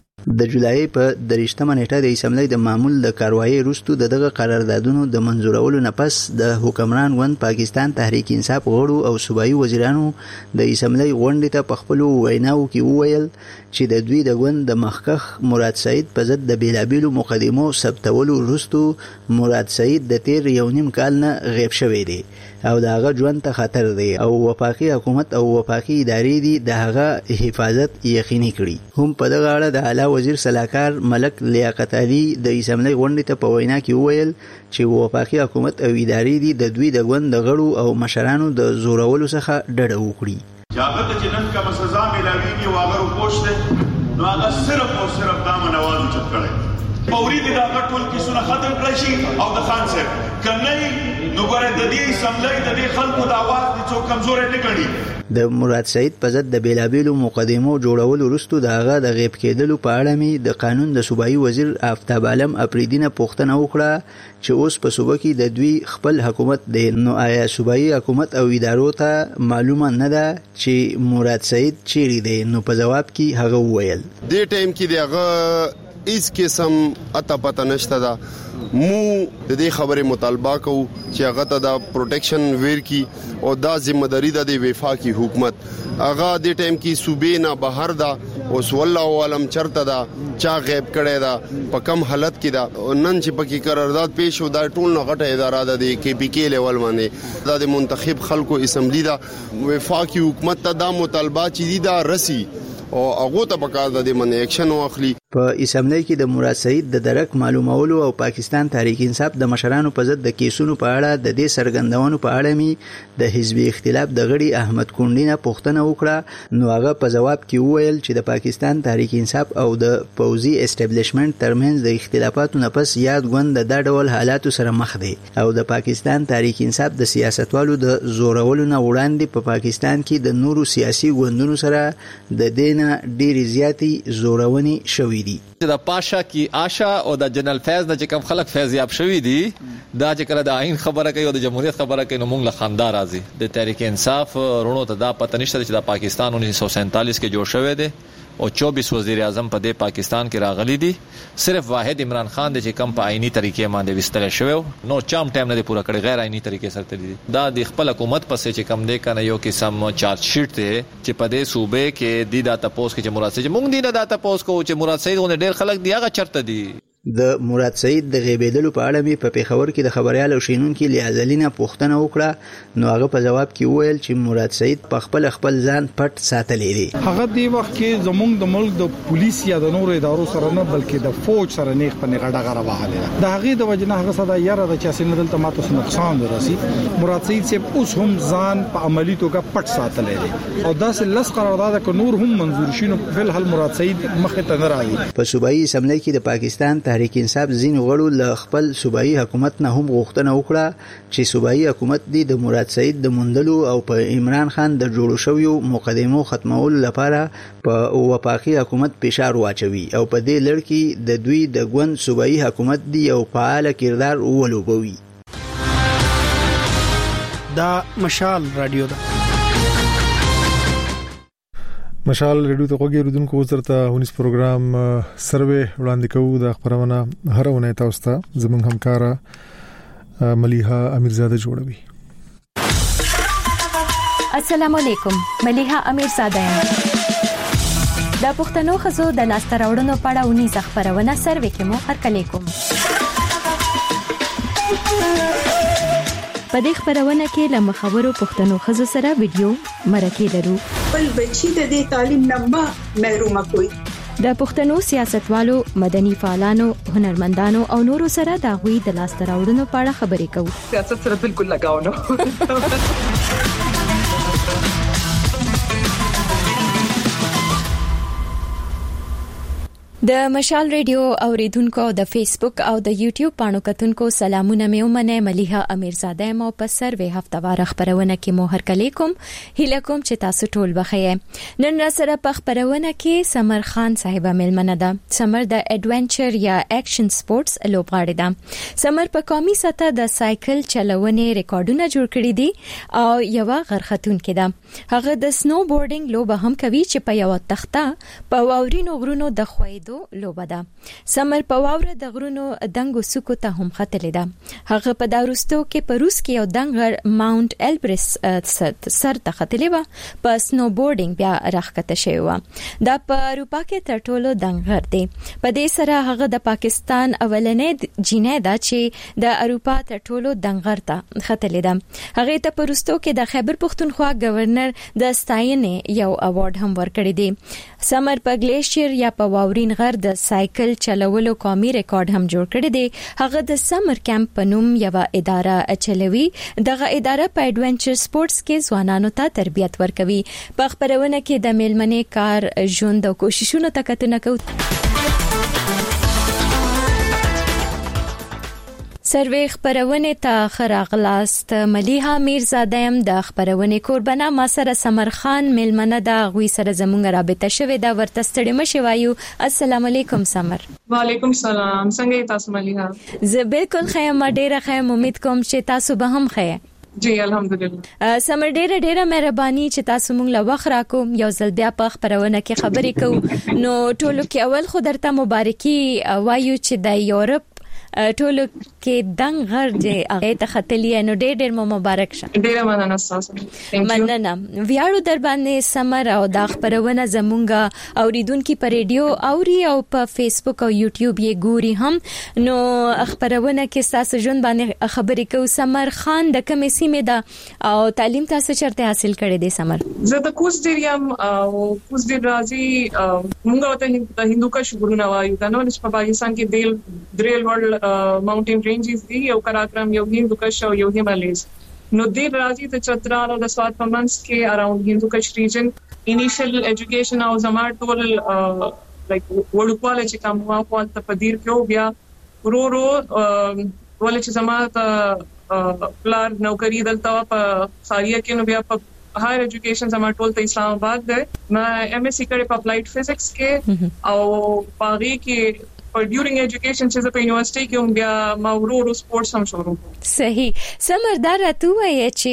د جولای په 23مه نیټه د اسمبلی د معمول د کاروایی وروسته دغه قراردادونو د منزورولو نه پس د حکمران ګوند پاکستان تحریک انصاف غړو او صوبایي وزیرانو د اسمبلی غونډې ته په خپل ویناو کې وویل چې د دوی د ګوند د مخکخ مراد سعید په ضد د بیلابیلو مقدمو ثبتولو وروسته مراد سعید د تیر یو نیم کال نه غیب شوی دی او دغه ژوند ته خطر دی او وفاقي حکومت او وفاقي ادارې دي دغه حفاظت یقیني کړي. هم په دغه اړه د اعلی وزیر صلاحکار ملک لیاقت علي د اسمبلی غونډې ته په وینا کې وویل چې وفاقي حکومت او ادارې دي د دوی د ګوند د غړو او مشرانو د زورولو څخه ډډه وکړي. جاګه چې نن کوم سزا ملاويږي واغرو پوښتنه نو هغه صرف او صرف دا منواز چت کړي فوري د ټول کیسونه ختم کړی شي او د خان صاحب کنه نو ګوره د دې اسمبلی د دې خلکو د आवाज د څو کمزورې نه کړي. د مراد سعید په ضد د بیلابیلو مقدمو جوړولو وروسته د هغه د غیب کېدلو په اړه می د قانون د صوبایي وزیر آفتاب عالم اپریدینه پوښتنه وکړه چې اوس په صوبه کې د دوی خپل حکومت دی نو آیا صوبایي حکومت او ادارو ته معلومه نه ده چې مراد سعید چیرې دی؟ نو په جواب کې هغه وویل دې ټایم کې دغه اس قسم اته پته نشته دا مو د دې خبره مطالبه کوو چې هغه ته د پروټیکشن ویر کی او دا ذمہ داری د وفاقي حکومت هغه د ټایم کې صوبې نه بهر دا او والله عالم چرته دا چا غیب کړي دا په کم حالت کې دا نن چې پکې قرارداد پیښ شو دا ټول نه غټه اداره ده د کې پی کې لیول باندې د منتخب خلکو اسمبلی دا وفاقي حکومت ته دا مطالبه چې دا رسی او هغه ته پکار د منې اکشن واخلي. په اسمبلی کې د مراد سعید د درک معلومولو او پاکستان تحریک انصاف د مشرانو په ضد د کیسونو په اړه د دې سرګندونو په اړه می د حزبي اختلاف د غړي احمد کونډي نه پوښتنه وکړه نو هغه په جواب کې وویل چې د پاکستان تحریک انصاف او د پوزي اسټابلیشمنت ترمنځ د اختلافاتو نه پس یاد ګوند د ډول حالاتو سره مخ دی او د پاکستان تحریک انصاف د سیاستوالو د زورولو نه وړاندې په پاکستان کې د نورو سیاسي ګوندونو سره د دینه ډېری زیاتی زورونی شوې دي. د پاشا کی آشا او د جنرال فیض د کم خلک فیضیاب شوی دي دا چې کله د آئین خبره کوي او د جمهوریت خبره کوي نو موږ له خندا راځي. د تحریک انصاف رونو ته دا پته نشته چې د پاکستان 1947 کې جوړ شوی دی او 24 وزیر اعظم په دې پاکستان کې راغلي دي صرف واحد عمران خان د چې کم په آئینی طریقې باندې وستل شوی نو چام ټایم نه پورا کړی غیر آئینی طریقې سره تللی دا د خپل حکومت پسې چې کم دی کنه یو قسم چارج شیټ ته چې په دې صوبې کې د داتا پوس کې چې مراد سعید مونږ دی داتا پوس کو چې مراد سعید غو ډیر خلک دی هغه چرته دی. د مراد سعید د غیبېدلو په اړه می په پیښور کې د خبريال او شینونکو لیازلینا پوښتنه وکړه نو هغه په جواب کې وویل چې مراد سعید په خپل ځان پټ ساتلی دی. هغه دی وخت کې زمونږ د ملک د پولیس یا د نورو ادارو سره نه بلکې د فوج سره نیغ په نیغه ډغه راوهله د هغه د وجنه هغه صدا یاره د چاسې نه دلته ماته نقصان ورسي. مراد سعید چې اوس هم ځان په عملی توګه پټ ساتلی دی او داسې لس قرارداد ک نور هم منظور شینو په الحال مراد سعید مخه ته نه راځي. په صوبایي اسمبلی کې د پاکستان تحریک انصاف ځینو غړو له خپل صوبایي حکومت نه هم غوښتنه وکړه چې صوبایي حکومت د مراد سعید د مندلو او په عمران خان د جوړو شویو مقدمو ختمولو لپاره په وفاقي حکومت فشار واچوي او په دې لړ کې د دوی د ګوند صوبایي حکومت دی او فعال کردار ولوبوي. دا مشال رادیو ده. مشال ریډیو ته وګورئ دونکو وزرته ونیس پروګرام سروې وړاندې کوو د خبرونه هر ونه تاسو ته زموږ همکارا ملیحه امیرزاده جوړوي. السلام علیکم، ملیحه امیرزاده یم. د پښتنو خزو د لاسته راوړنو په اړه ونیس خبرونه سروې کې مو هرکلی کوم. په دې خبرونه کې له مخاورو پښتنو خزو سره ویډیو مرکه لرو. بل بچی د دې تعلیم نه محروم کوي. د پښتنو سیاستوالو، مدني فعالانو، هنرمندانو او نورو سره د غوي د لاسته راوړنو په اړه خبرې کوو. سیاست سره بالکل لگاو نه. د مشال ریډیو اوریدونکو د فیسبوک او د یوټیوب پاڼو کتونکو سلامونه مې ومنه. ملیحه امیرزاده مو په سروې هفتوار خبرونه کې مو هرکلی کوم. هیله کوم چې تاسو ټول بخیر. نن را سره په خبرونه کې سمر خان صاحب ملمنه ده. سمر د ایڈونچر یا اکشن سپورتس لوبغاړی ده. سمر په قومي سطح د سایکل چلونې ریکارډونه جوړ کړي دي او یو غرختون کې ده. هغه د سنو بورډینګ لوبه هم کوي چې په یو تخته په واورینو غرونو د خویدو لوبه ده. سمر په واوره د غرونو دنګو سکو ته هم ختلې ده. هغه په داروستو کې په روس کې یو دنګر ماونټ البرس سر ته ختلې و. په سنو بورډینګ بیا راخته شوی و. دا په اروپا کې تر ټولو دنګر دی. په دې سره هغه د پاکستان اولنې جینۍ ده چې د اروپا تر ټولو دنګر ته ختلې ده. هغه ته په روستو کې د خیبر پختونخوا گورنر د ستاینې یو اوارډ هم ورکړی دی. سمر په ګلیشیر یا په واورین غر د سایکل چلولو قومي ریکارډ هم جوړ کړی دی. هغه د سمر کیمپ په نوم یو اداره چلوي. دغه اداره په ایڈونچر سپورتس کې ځوانانو ته تربیت ورکوي. په خبرونه کې د میلمنې کار، ژوند او کوششونو ته کتنه کوي. سروې خبرونه ته خراغلاست. ملیحه امیرزاده یم د خبرونه قربانه. ما سره سمر خان ملمنه دا غوي سره زمونږ رابطه شوه دا ورته ستړي مشه وایو. السلام علیکم سمر. وعلیکم سلام. څنګه تاسو ملیحه؟ زه بالکل خیم، ډیره خیم. امید کوم چې تاسو به هم خیر. جی الحمدلله. سمر ډیره مهرباني چې تاسو مونږ له وخت راکو. یو ځل بیا په خبرونه کې خبرې کوو. نو ټولو کې اول خو درته مبارکي وایو چې د یورپ ټولو کې دنګ غر دې هغه ته ختلې. نو ډېر مبارک شه. ډېر مننه تاسو. مننه. ویاړو در باندې سمر او دا خبرونه زمونږه اوریدونکو په ریډیو اوري او په فیسبوک او یوټیوب یې ګوري هم. نو خبرونه کې تاسو ژوند باندې خبرې کوو. سمر خان د کومې سیمې ده او تعلیم تاسو چرته حاصل کړی دی سمر؟ زه د کوز ډیریم او کوز ډیر راځي. موږ ته د هندوکش غرونه وایو. دا نو په پاکستان کې دریل ورلد mountain ranges دي. یو کراکرم، یو هندوکش او یو هیمالیز. نو دې راځي د چترال او د سوات په منځ کې اراوند هندوکش ریجن. انیشل ایجوکیشن او زما ټول لایک وړوکواله چې کوم واقعات ته پدیر کې بیا ورو ولې چې زما ته پلار نوکری دلته په خاریه کې. نو بیا په هایر ایجوکیشن زما ټول ته اسلام آباد ده. ما ایم ایس سی کړې په اپلایډ فزکس کې او پاغي کې ډیورینګ ایجوکیشن چې په یونیورسيټي کې هم بیا ما ورو سپورتس هم شروع کړ. صحیح. سمردار راته وایي چې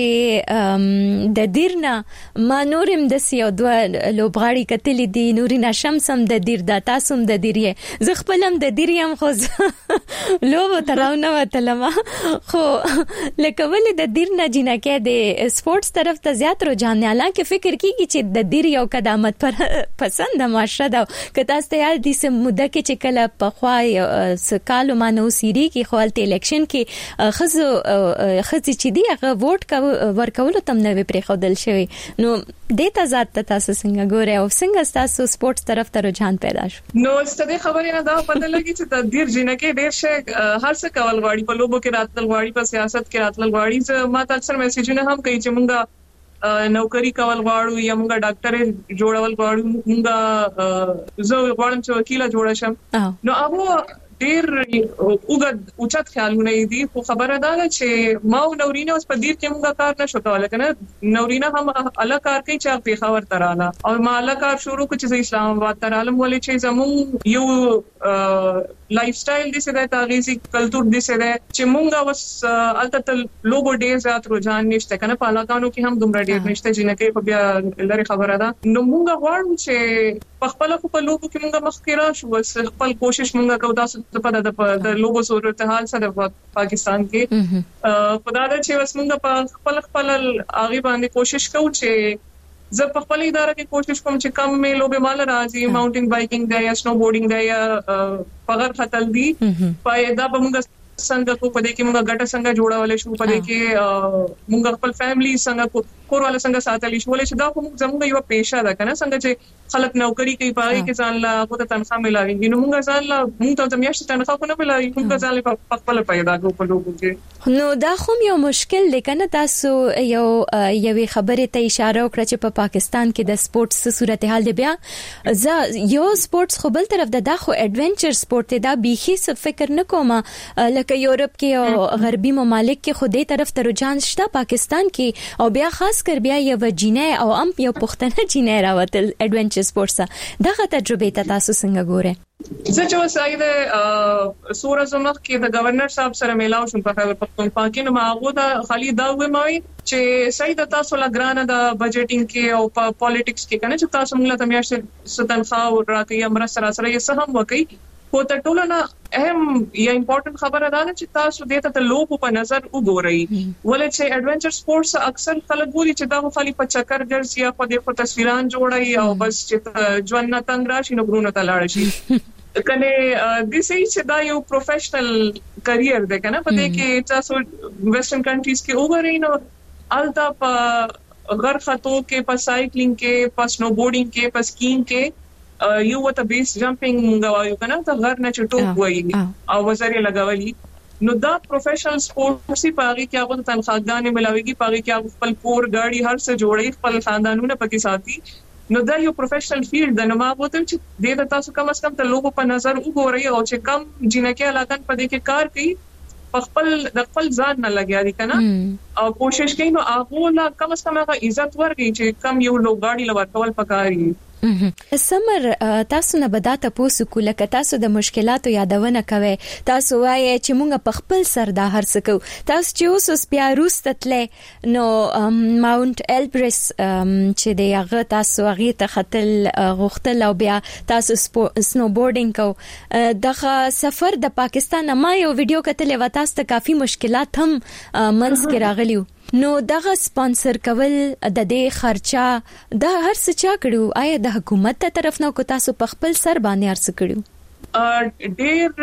د دیرنا ما نورم د سیو دوه لوبغاړي کتلې دي. نورینا شمس هم د دیر د تاسو هم د دیریه. زه خپلم د دیریم خو لوبو تراونه وتلم. خو لکه ولې د دیرنا جنکه د سپورتس طرف ته زیات رجحان نه، حالانکه فکر کیږي چې د دیر یو قدامت پر پسند معاشره ده. که تاسو ته یاد دي سم مده کې چې کله په خوای سکالو مانو سيري کې خپل الیکشن کې خزو چې دی هغه ووټ ورکول تم نه پرې خودل شوی. نو دیتا ذات تاسو څنګه ګوره او څنګه تاسو سپورتس طرف ته رجحان پیدا شو؟ نو ستاسو خبرې نه دا پته لګی چې د دیر جنکه ډیر شي هر څه کول غواړي. په لوبو کې راتل غواړي، په سیاست کې راتل غواړي. ما ته اکثر میسجونه هم کوي چې مونږه نوکری کول غواړو یا مونږه ډاکټر جوړول غواړو. مونږه زه غواړم چې وکیل جوړ شم. نو هغه ډیر اوږد اوچت خیالونه دي. خو خبره ده چې ما او نورینا اوس په دیر کې مونږه کار نشو کولای. کنه نورینا هم الګ کار کوي چې پیښور تراله او ما الګ کار شروع کړ چې اسلام آباد تراله ولې چې زمون یو لایف سټایل دې سره تاغیزي کلچر دې سره چې مونږه وس الته لوګو ډیز ات رجحان نشته کنه په علاقانو کې هم دومره ډیر نشته چې نه کې په بیا لری خبره ده نو مونږه غواړو چې په خپل په لوګو کې مونږه مخکره شو وس خپل کوشش مونږه کوو تاسو د لوګو صورتحال سره پاکستان کې خدای دې چې وس مونږه په خپل اغه باندې کوشش کوو چې زه په خپل اداره کې کوشش کوم چې کم مې لوبه مال راځي ماونټین بایکینګ دی یا سنو بورډینګ دی یا پغر خطل دی پایدا به موږ څنګه کو پدې کې موږ ګټه څنګه جوړولې شو پدې کې موږ خپل فیملی څنګه کورواله څنګه ساتلی شو ولې چې دا موږ زموږ یو پیشه ده کنه څنګه چې خلک نوکری کوي پای کې ځان لا غوته تنخواه ملایي نو موږ ځان لا موږ ته میاشتې تنخواه کو نه ملایي موږ ځان له خپل پیدا کوو په لوګو کې نو دا خو یو مشکل لیکنه تاسو یو خبره ته اشاره وکړه چې په پاکستان کې د سپورتس صورتحال دی بیا یو سپورتس خو بل طرف دا خو ایڈونچر سپورت دا بیخي څه فکر نه کوم لکه یورپ کې او غربي ممالک کې خو دې طرف ته رجحان شته پاکستان کې او بیا خاص کر بیا یو جینې او ام یو پښتنه جینې راوتل ایڈونچر سپورتس دغه تجربه ته تاسو څنګه ګوره زه چې وسایده سورہ زمخ کې د گورنر صاحب سره میلاو شم په خیبر پختونخوا کې نو هغه دا خالي دا ومای چې سید تاسو لا ګرانه د بجټینګ کې او په پالیټکس کې کنه چې تاسو موږ ته میاشتې ستنخوا او راکې امر سره سره یې سهم وکي خو ته ټولنه اهم یا امپورټنٹ خبره ده چې تاسو دې ته لوګو په نظر وګورئ ولې چې ایڈونچر سپورتس اکثر خلک ګوري چې دا خالي په چکر ګرځي یا په دې په تصویران جوړي او بس چې ژوند نه تنگ راشي نو ګرونه ته لاړ شي کنه د سې چې دا یو پروفیشنل کریئر ده کنه په دې کې تاسو ویسټرن کنټریز کې وګورئ نو التا په غر خطو کې په سایکلینګ کې په سنو بورډینګ کې په سکینګ کې یو وته بیس جمپینګ غوايو کنه ته غر نه چټو وایي او وزري لګولي نو دا پروفیشنل سپورتس پاږي کې هغه تنخواهګانې ملاويږي پاږي کې هغه خپل کور گاڑی هر څه جوړي خپل خاندانونه پکې ساتي نو دا یو پروفیشنل فیلډ د نما بوتل چې د تاسو کم از کم ته لوګو په نظر وګورئ او چې کم جنکه علاقې په دې کې کار کوي د خپل ځان نه لګیا دي کنه او کوشش کوي نو هغه لا کم از کم هغه عزت ورکړي چې کم یو لوګ گاڑی لور کول پکاري سمر تاسو نه بداته پوسو کوله ک تاسو د مشکلاتو یادونه کوي تاسو وایي چې مونږ په خپل سر دا هر څه کو تاسو چې اوس بیا روستتله نو ماونټ البرس چې دی هغه تاسو هغه ته خطل غختل او بیا تاسو سنو بورډینګ کو دغه سفر د پاکستان ما یو ویډیو کتلې و تاسو ته کافي مشکلات هم منځ کې راغلیو نو دغه سپانسر کول د دې خرچه د هر څه چا کړو آیا د حکومت ته طرف نه کو تاسو په خپل سر باندې ارڅ کړو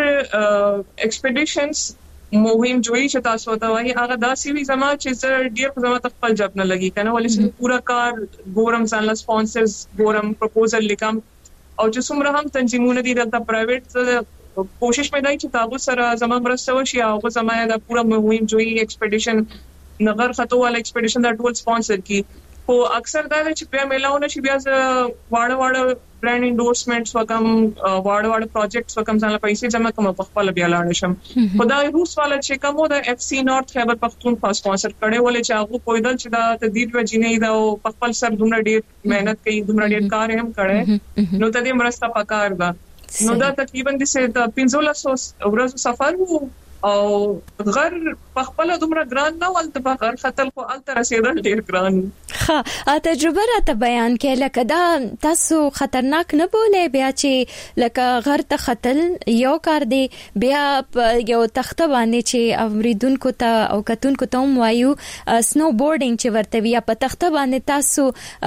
ډیر ایکسپیډیشنز مهم جوړی چې تاسو ته وایي هغه داسې وی زما چې ډیر په زما خپل جاب نه لګي کنه ولې چې پورا کار ګورم ځان له سپانسرز ګورم پروپوزل لیکم او چې څومره هم تنظیمونه دي د پرایویټ کوشش مې دی چې تاسو سره زما مرسته وشي او زما د پورا مهم جوړی ایکسپیډیشن نغر خطو والا ایکسپیډیشن دا ټول سپانسر کی خو اکثر دا چې بیا میلاونه شي بیا واړه برانډ انډورسمنټس وکم واړه پروجیکټس وکم ځان له پیسې جمع کوم په خپل بیا لاړ شم خدای روس والا چې کومو د اف سی نارث خیبر پختونخوا سپانسر کړي ولې چې هغه کویدل چې دا تدید و جنې دا په خپل سر دومره ډیر مهنت کوي دومره ډیر کار هم کړي نو ته دې مرسته پکار ده نو دا تقریبا د 1500 ورځې سفر وو او غر په خپل دومره ګران نه ولته په غر خطل خو الته رسیدل ډیر ګران ها تجربه راته بیان کې لکه دا تاسو خطرناک نه بولې بیا چې لکه غر ته خطل یو کار دی بیا یو تخته باندې چې اوریدونکو ته او کتونکو ته وایو سنو بورډینګ چې ورته وی په تخته باندې تاسو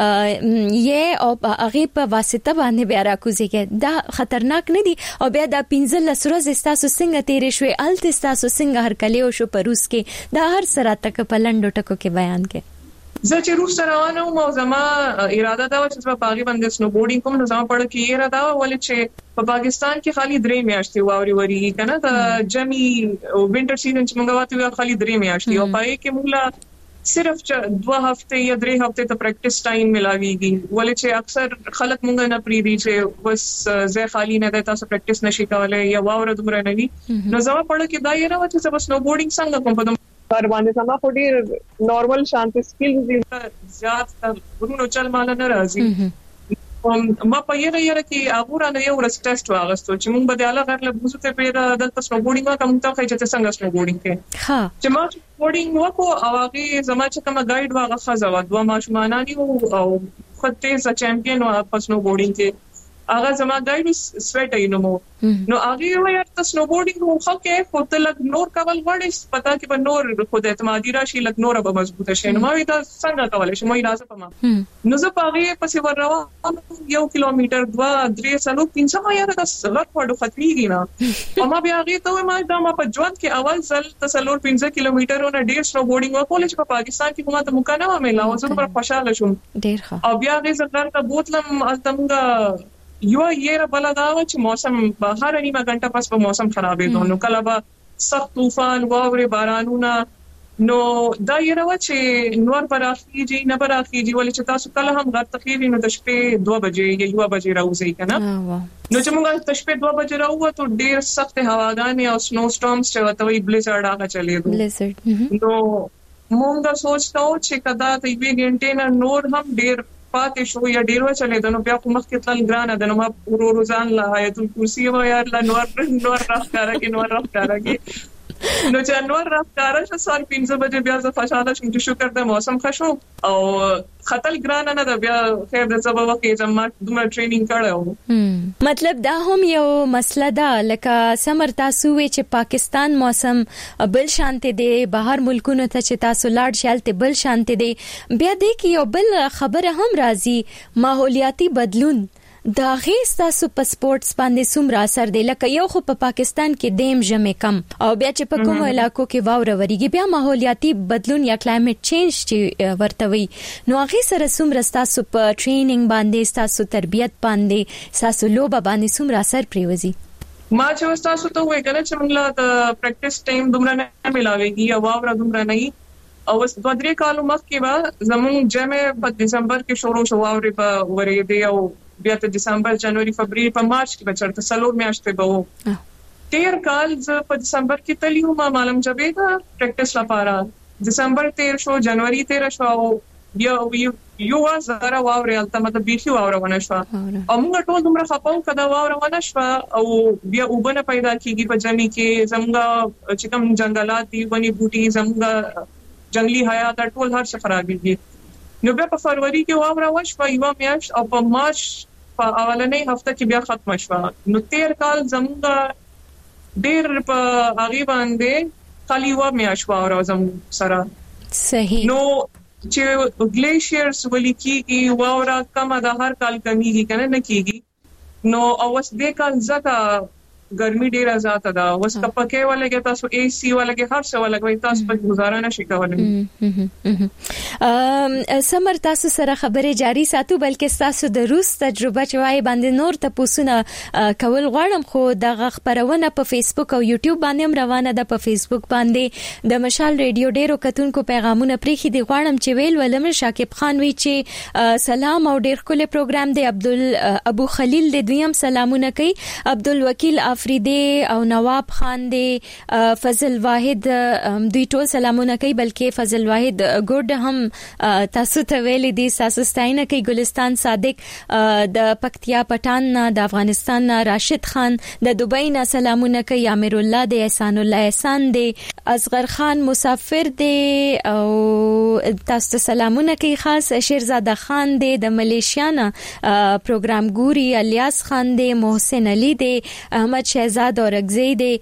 یې او هغه په واسطه باندې بیا راکوزیږي دا خطرناک نه دی او بیا دا 15 ورځې تاسو څنګه تیرې شوې الته تاسو څنګه هر کلیو شو په روس کې دا هر سره تک په لندو ټکو کې بیان کې زه چې روس روانه وم او زما اراده دا و چې په پاګی باندې سنو بورډینګ کوم نو زما پړ کې اراده ولې چې په پاکستان کې خالي 3 میاشتې واوري وری کنه د جمی وینټر سیزن چې موږ واته وی خالي 3 میاشتې او پای کې موږ صرف 2 هفته یا 3 هفته ته پریکټیس ټایم ملاويږي ولې چې اکثر خلک مونږ نه پریدي چې بس زه خالی نه ده تاسو پریکټیس نشي کولای یا واور دومره نه وي نو زما پړ کې دا یې راوته چې بس نو بورډینګ څنګه کوم په کار باندې سما خو ډیر نارمل شانت سکلز دي زیات ورونو چل مال نه راځي ما په یره کې هغه نه یو ورځ ټیسټ واغستو چې موږ به د اعلی غر له بوزو ته پیدا دلته سنوبورډینګ ما کوم ته چې څنګه سنوبورډینګ کې ها چې ما سنوبورډینګ وکړو او هغه زما چې کوم ګایډ واغه خزا دوه ماشومانانی او خطه ز چمپیون او په سنوبورډینګ کې هغه زما ګایډ سویټ نو هغه وایي ته سنوبورډینګ خو کې خو ته لګ نور کول غواړي پتا کې په نور خود اعتمادي راشي لګ نور به مضبوطه شي نو ما وی دا څنګه کولای شم مې راځه پما نو زه پاغه پسې ورروان 1 کیلومتر 2-3 ما یاره دا سلط پړو خطرېږي نه او ما بیا هغه ته ما دا ما په ژوند کې اول ځل تسلور 15 کیلومترونه ډیر سنوبورډینګ وکول چې په پاکستان کې کومه ته مکانه مېلا او زه پر خوشاله شوم ډیر ښه او بیا هغه ځل ته بوتلم التمغه یو یې بل دا چې موسم بهر نیمه غنټه پس په موسم خرابې نو کله به سخت طوفان واوري بارانونه نو دا یې راو چې نور براخیږي نه براخیږي ولې چې تاسو کله هم غټ تخیری نو د شپې 2 بجې یا 1 بجې راوځي کنه نو چې موږ د شپې 2 بجې راوو ته ډیر سخت هواګانې او سنو سټورمز چې وته وی بلیزرد هغه چلیدو بلیزرد نو موږ سوچتاو چې کدا ته 2 غنټې نه نور هم ډیر پاتې شو یا ډیر و چلے دنو بیا کوم مخ کې تل ګران ده نو ما روزان لا آیت الکرسی و یا نور راخاره کې نو چې نور راخاره شو سال 15 بجې بیا ز خوشاله شوم چې شکر د موسم خشو او خطل ګران نه ده بیا خیر د سبب کې جما دومره ټریننګ کړو مطلب دا هم یو مسله ده لکه سمر تاسو وی چې پاکستان موسم بل شانته دی بهر ملکونو ته چې تاسو لاړ شالته بل شانته دی بیا د کې یو بل خبره هم راځي ماحولیاتي بدلون دا غیس تاسو په سپورتس باندې څومره اثر دی لکه یو خو په پاکستان کې دیم ژمه کم او بیا چې په کوم علاقو کې واوره وریږي بیا ماحولیاتي بدلون یا کلایمټ چینج چې ورتوي نو هغه سره څومره تاسو په ټریننګ باندې تاسو تربیت باندې تاسو لوبه باندې څومره اثر پریوزي ما چې تاسو ته وایي کنه چې موږ لا د پریکټیس ټایم دومره نه ملاويږي او واوره دومره نه او اوس 2-3 کالو مخکې به زموږ جمع په دسمبر کې شروع شو واوري په ورې دی او بیا ته دسمبر جنوري فبراير په مارچ کې بچرته سلور میاشتې به وو 13 کال ز په دسمبر کې تلیو ما معلوم جبې دا پریکټیس لپاره دسمبر 13 شو جنوري 13 شو بیا یو زره واوري البته مته بيخي واوره ونه شو او موږ ټول دومره خپاو کدا واوره ونه شو او بیا وبنه پیدا کیږي په جمعي کې زموږ چې کوم جنگلات دي ونی بوټي زموږ جنگلي حیات ټول هر څه خرابېږي نو بیا په فروری کې واوره وشو یو میاشت او په مارچ په اولنۍ هفته کې بیا ختم شو نو 13 کال زموږ ډېر په هغه باندې خالي و میاشت واوره زموږ سره صحیح نو چې ګلیشیرز ولیکيږي واوره کم د هر کال کمیږي کنه نه کیږي نو اوس دې کال زکه ګرمي ډیره زیاته ده اوس کپکه ولګي تاسو اي سي ولګي هر څه ولګي تاسو په گزاره نشئ کولای سمر تاسو سره خبره جاری ساتو بلکې تاسو د روس تجربه چوي باندې نور ته پوسونه کول غواړم خو د خبرونه په فیسبوک او یوټیوب باندې هم روانه ده په فیسبوک باندې د مشال ریډیو ډیرو کتونکو پیغامونه پریخي دي غواړم چې ویل ولم شاکب خان وی چې سلام او ډیر کول پروګرام دی عبدل ابو خلیل د دویم سلامونه کوي عبدل وکیل افریدی او نواب خان دی فضل واحد دوی ټول سلامونه کوي بلکې فضل واحد ګورډ هم تاسو ته ویلي دي تاسو ستاینه کوي ګلستان صادق د پکتیا پټان د افغانستان راشد خان د دوبۍ نه سلامونه کوي امیر الله دی احسان الله احسان دی اصغر خان مسافر دی او تاسو سلامونه کوي خاص شیرزاده خان دی د ملیشیا نه پروګرام ګوري الیاس خان دی محسن علی دی احمد شهزاد اورګزی دی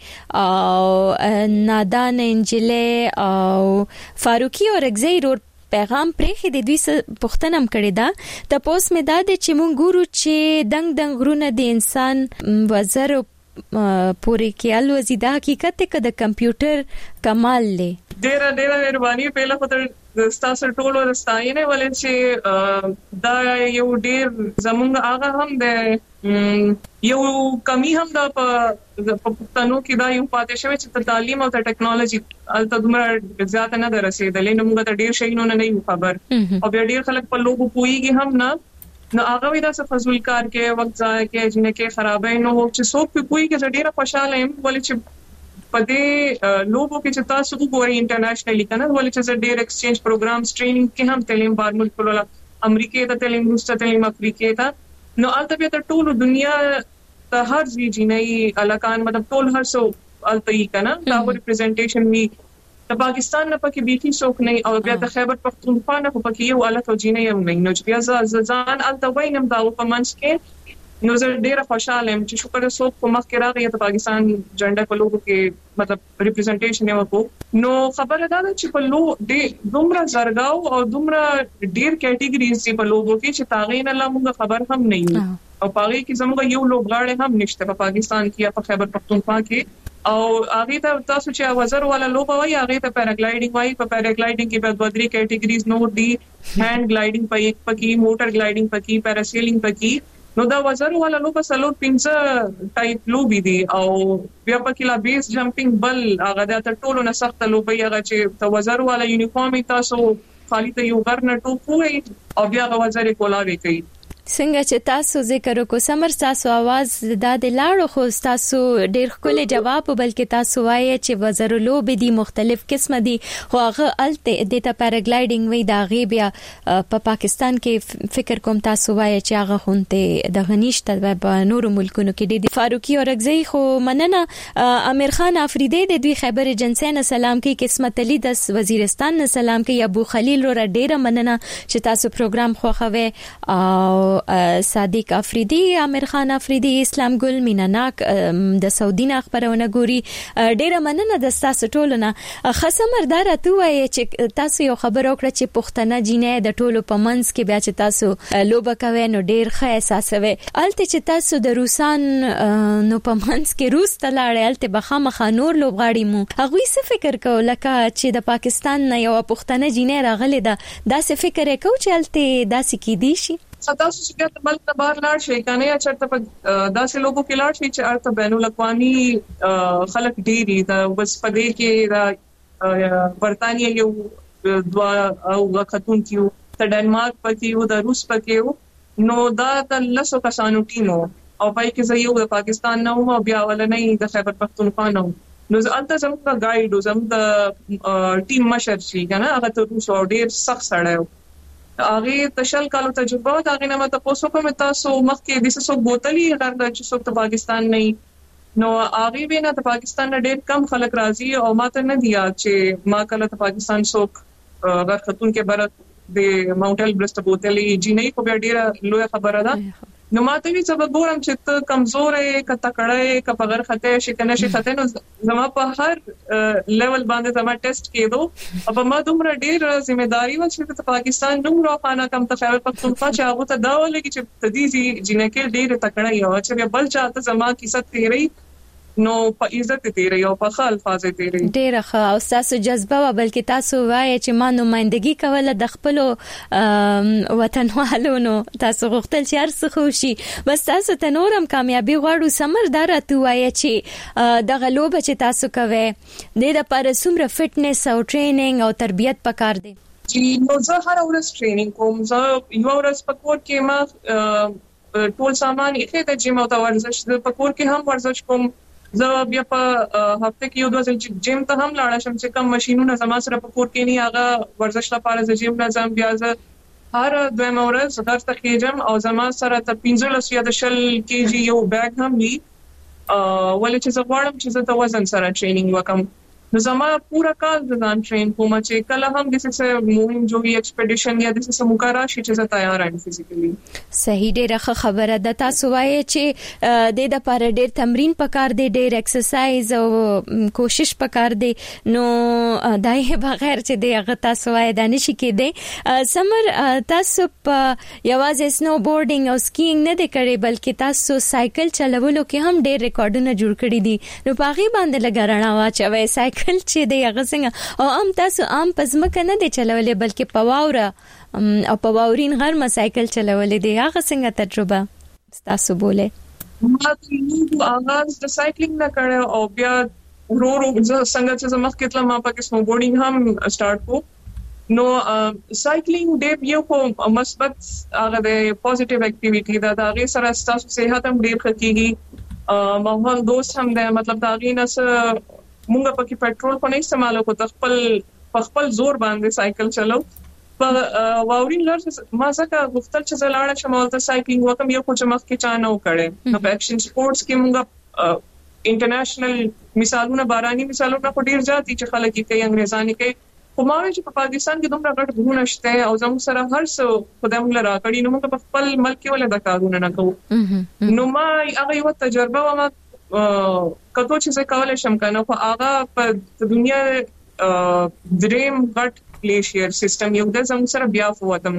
او نادان انجله او فاروقی اورګزی ور پیغام پرې د دوی پښتنم کړی دا تاسو مې دا د چې مونږ ګورو چې دنګ غرونه د انسان وزر پوری کېل وزیدا حقیقت ته د کمپیوټر کمال لې ډېر مهرباني په لپاره تاسو ټول ورستاینه ولې چې دا یو ډېر زمونږ هغه هم د یو کمی هم د پښتنو کې دا یو پاتې شوی چې تعلیم او ټیکنالوژي الته دومره زیات نه درسېدلې نو موږ ته ډېر شي نه یو خبر او بیا ډېر خلک په لوګو پويږي هم نه هغه ودا څه فزول کار کې وخت ضایع کې جنې کې خرابې نو چې څوک په پوي کې ډېر خوشاله يم ولې چې پدې لوګو کې چې تاسو وګورئ انټرنیشنلی کنه ولې چې ډېر ایکسچینج پروګرامز ټریننګ کې هم تعلیم بار ملک له امریکا ته تعلیم روس ته تعلیم افریقا ته نو البته د ټولو دنیا ته هر ځای جنۍ الکان مطلب ټول هر څو الته کنا دا ریپرزنټیشن وی د پاکستان نه پکې بیخي څوک نه او بیا د خیبر پختونخوا نه پکې یو الکو جنۍ هم نه نو بیا ځان الته وینم دا په منځ کې نو زه ډیره خوشاله یم چې شکر څوک په مخ کې راغی د پاکستان جنډا په لوګو کې مطلب ریپرزنټیشن یې وکړو نو خبره دا ده چې په لو دومره زرګاو او دومره ډیر کیټګریز دي په لوګو کې چې تاغې نه لمغه خبر هم نه یو او پاره کې زموږ یو لوبغاړي هم نشته په پاکستان کې یا په خیبر پختونخوا کې او هغه ته تاسو چې وزر والا لوب وایي هغه ته پیراګلایډینګ وایي په پیراګلایډینګ کې به دوه درې کیټګریز نور دي هاند ګلایډینګ پکې موټر ګلایډینګ پکې پیراسیلینګ پکې نو دا وزر والا لوب سلور 15 ټایپ لوب دي او بیا پکې لا بیس جمپینګ بل هغه د ټولو نه سخت لوب یې هغه چې د وزر والا یونیفارم تاسو خالي ته یو غرنه ټوپوي او بیا هغه وزر کولاوي کوي څنګه چې تاسو ذکر وکړو سمر تاسو आवाज د لاړو خو تاسو ډیر خپل جواب بلکې تاسو وایي چې وزر لوب دي مختلف قسمه دي خو هغه الته د ته پیراګلایډینګ وی دا غي بیا په پاکستان کې فکر کوم تاسو وایي چې هغه خونته د غنیشته په نورو ملکونو کې دي فاروقي اورګزی خو مننه امیر خان افریدی د دوی خیبر ایجنسی نه سلام کوي قسمت علي د وزیرستان نه سلام کوي ابو خلیل رو ډیره مننه چې تاسو پروګرام خوښوي او صادق افریدی امیر خان افریدی اسلام ګل میناناک د سعودي نه خبرونه ګوري ډیره مننه د تاسو ټولو نه خصمردار ته وایي چې تاسو یو خبر وکړه چې پښتنه جینې د ټولو په منځ کې بیا چې تاسو لوبه کوي نو ډیر ښه احساسوي الته چې تاسو د روسان نو په منځ کې روس ته لاړې الته بخامخ نور لوبغاړي مو هغه څه فکر کو لکه چې د پاکستان نه یو پښتنه جینې راغله دا څه فکر وکاو چې الته داسې کې دي شي تاسو چې د ملک نه بهر لاړ شئ کنه یا چرته په داسې لوګو کې لاړ شئ چې ارته بین الاقوامي خلک ډیری دا بس پدې کې دا برتانیې یو دوا او غختون کیو ته ډنمارک پکې یو د روس پکې یو نو دا د لسو کسانو ټیم او پای کې زه یو د پاکستان نه او بیا ولنې د خیبر پختونخوا نه نو انته زموږ ګایډ زموږ ټیم مشر شي کنه هغه ته روس او ډیر سخت سره هغه تشل کالو تجربه دا غنه مته پوسو کوم تاسو مخکې د څو بوتلي غر د چې څوک ته پاکستان نه نو هغه وینا ته پاکستان ډېر کم خلک راځي او ماته نه دی چې ما کله ته پاکستان څوک غر خاتون کې برت د ماونټل برست بوتلي جنې په ډېر لوی خبره ده نو ماته وی چې وګورم چې ته کمزور یې ک تکړه ک پغر خطه شي کنه شي خطه نو زما په هر لیول باندې زما ټیسټ کېدو او ما دومره ډېر ځمېداري و چې په پاکستان نوم راخانه کم ته خیبر پختونخوا چې هغه ته دا ولګي چې تدې جنکه ډېر تکړه یو چې بل چاته زما کیسه تیری نو په عزت تیری او په خال فاز تیری ډېر ښه او تاسو جذبه و بلکې تاسو وایي چې ما نمائندګي کوله د خپل وطنوالو نو تاسو غوښتل چې هر څه خوشي بس تاسو ته نورم کامیابی غواړو سمردار ته وایي چې د غلوب چې تاسو کوي د لپاره څومره فټنس او ټریننګ او تربیت پکار دی چې نو زه هر ورځ ټریننګ کوم زه یو ورځ په کور کې ما ټول سامان یې د جیم او د ورزش په کور کې هم ورزش کوم زه بیا په هفته کې یو دوه ځل جیم ته هم لاړم چې کم ماشينونه زما سره په کور کې نه هغه ورزش لپاره زه جیم راځم بیا زه هر دوه ورځ غر ته کېږم او زما سره ته 15 یا 10 کېجی یو بیگ هم وي ولې چې زه غواړم چې زه د وزن سره ټریننګ وکم نو زما پورا کال ځان ټرین کوم چې کله هم د څه مهم جوړي ایکسپیډیشن یا د څه مقرره شي چې زه تیار یم فزیکلی صحیح ډیره خبره ده تاسو وایي چې د لپاره ډیر تمرین پکار دی ډیر ایکسرسایز او کوشش پکار دی نو دای بغیر چې د هغه تاسو وایي د نشي کېده سمر تاسو په یوازې سنو بورډینګ او سکیینګ نه دی کړی بلکې تاسو سایکل چلولو کې هم ډیر ریکارډونه جوړ کړی دي نو پاغي باندې لګرانه واچوي سایکل چې دی هغه څنګه او تاسو پزمکه نه دی چلولې بلکې په واوره او په واورین غرمه سایکل چلولې دی هغه څنګه تجربه تاسو بوله ما د آغاز د سایکلینګ نه کړو او بیا ورو څنګه چې مخ کې تل ما پکې سنو بورډینګ هم سٹارټ کو نو سایکلینګ ډېر یو په مثبت هغه د پوزټیو اکټیویټي دا هغه سره تاسو صحت هم ډېر خکېږي ماحول دوست هم ده مطلب دا غي نس مونږ پکې پېټرول په نه استعمالو کو خپل زور باندې سایکل چلو واورین لار ما ځکه غوښتل چې زلاړه شم او د سایکلینګ وکم یو کوم مخ کې چا نه وکړي نو په اکشن سپورتس کې موږ انټرنیشنل مثالونه باراني مثالونه په ډیر ځاتي چې خلک یې کوي انګریزانی کوي خو ما وی چې په پاکستان کې دومره غټ غرونه شته او زموږ سره هر څه خدای موږ راکړي نو موږ په خپل ملک کې ولې د کارونه نه کوو نو ما هغه یو تجربه و ما کته چې څه کولای شم کنه خو هغه په دنیا دریم غټ ګلیشیر سیستم یو د زموږ سره بیا فوتم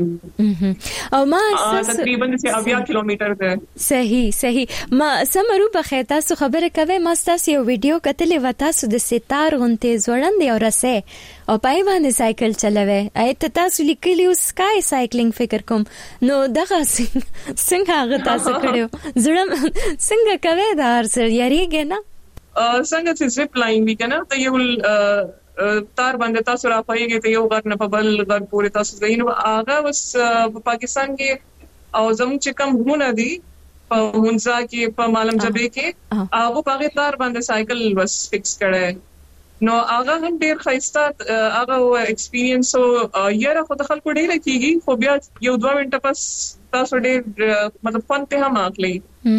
غوايو او ما تقریبا 80 کیلومتر ده صحیح ما سمرو په خیتا سو خبره کوي ما ستاسو یو ویډیو کتلې و تاسو د ستار غونته زوړند یو رسه او پای باندې سایکل چلوي ایت تاسو لیکلی او سکای سایکلینګ فکر کوم نو دغه څنګه هغه تاسو کړو زړم څنګه کوي دا هر څه یریږي نه څنګه چې زپ لاین وی کنه ته یو تار باندې تاسو را پایږي ته یو غر نه په بل غر پورې تاسو زین هغه وس په پاکستان کې او زموږ چې کوم غونه دي په منځا کې په مالم جبه کې هغه په تار باندې سایکل وس فکس کړي نو هغه هم ډیر خاصه هغه ایکسپیرینس او یاره خو د خلکو ډیر کیږي خو بیا یو 2 منټه پس تاسو ډیر مطلب فن ته هم اخلي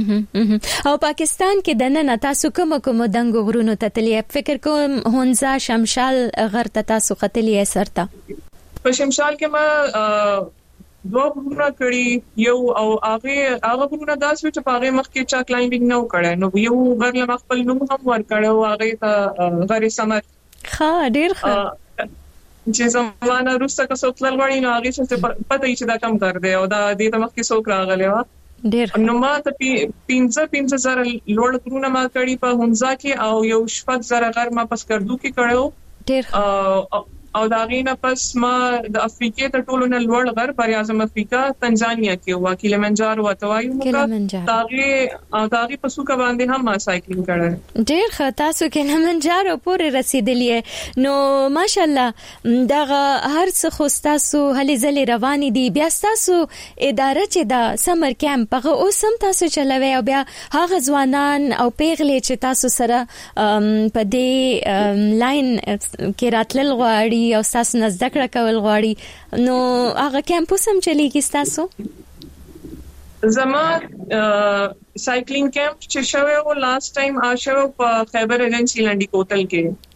او پاکستان کې دنه تاسو کوم دنګ غرونو ته تللی فکر کوم هونزا شمشال غر ته تاسو قتلی سرته په شمشال کې ما دوه غرونه کړی یو او هغه غرونه داس چې په هغه مخ کې چا کلایمبینګ نه وکړي نو یو غر له خپل نوم هم ورکړو هغه ته غر سمر ډیر ښه چې زمانه روسته کا سوتل غړي نو هغه څه پته چې دا کم کړ دی او دا دې ته مخ کې څوک راغلی و ډیر نو ما ته 15,000 لوړ غرونه ما کړی په هونزا کې او یو 6,000 غر ما پس کړدو کې کړو ډیر او دا غینه پس ما د افریقې ته ټولو نه لوړ غر پر اعظم افریقا تنزانیا کې وا کلیمنجارو وتوایو موږ داغي په سوکا باندې هم ما سایکلینګ کړل ډیر ښه تاسو کلیمنجارو پورې رسیدلی نو ماشاءالله دغه هر څه خو تاسو هلي ځلې روانې دي بیا تاسو اداره چې دا سمر کیمپ هغه اوس هم تاسو چلوي او بیا هغه ځوانان او پیغلې چې تاسو سره په دې لاین کې راتلل غواړي او تاسو نه زده کړه کول غواړي نو هغه کیمپوس هم چلیږي تاسو زما سایکلینګ کیمپ چې شوه او لاست ټایم آشو په خیبر ایجنسی لنډی کوتل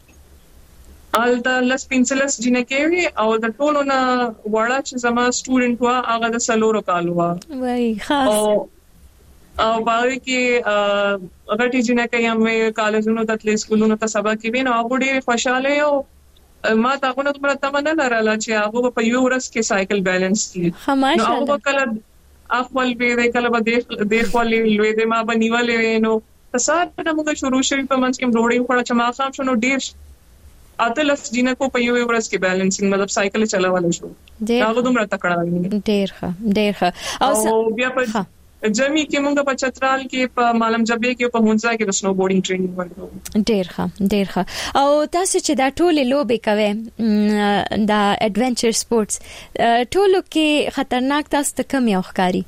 کې ال د لس پینسلس جنکه وی او د ټولو نه وړا چې زما سټوډنټ وا هغه د سلورو کالو وا وای خاص او باندې کې هغه چې جنکه هم کالجونو ته تل سکولونو ته سبا کې ویني او ډېر خوشاله یو ما تا غوڼه تمره تمنه لرله چې هغه په یو ورځ کې سایکل بیلانس کړي نو هغه کله خپل به کله به د خپل لوي د ما بنیولې نو تاسو ته موږ شروع شوی په منځ کې روډینګ په چې ما خام شنو ډیر اتلس جنکو په یو ورځ کې بیلانسینګ مطلب سایکل چلاول شو هغه دومره تکړه ډیر ښه او بیا په جمی کې موږ په چترال کې په مالم جبه کې په هونزا کې د سنو بورډینګ ټریننګ ورکړو ډیر ښه او تاسو چې دا ټولې لوبې کوي دا ایڈونچر سپورتس ټولو کې خطرناک تاسو ته کوم یو ښکاری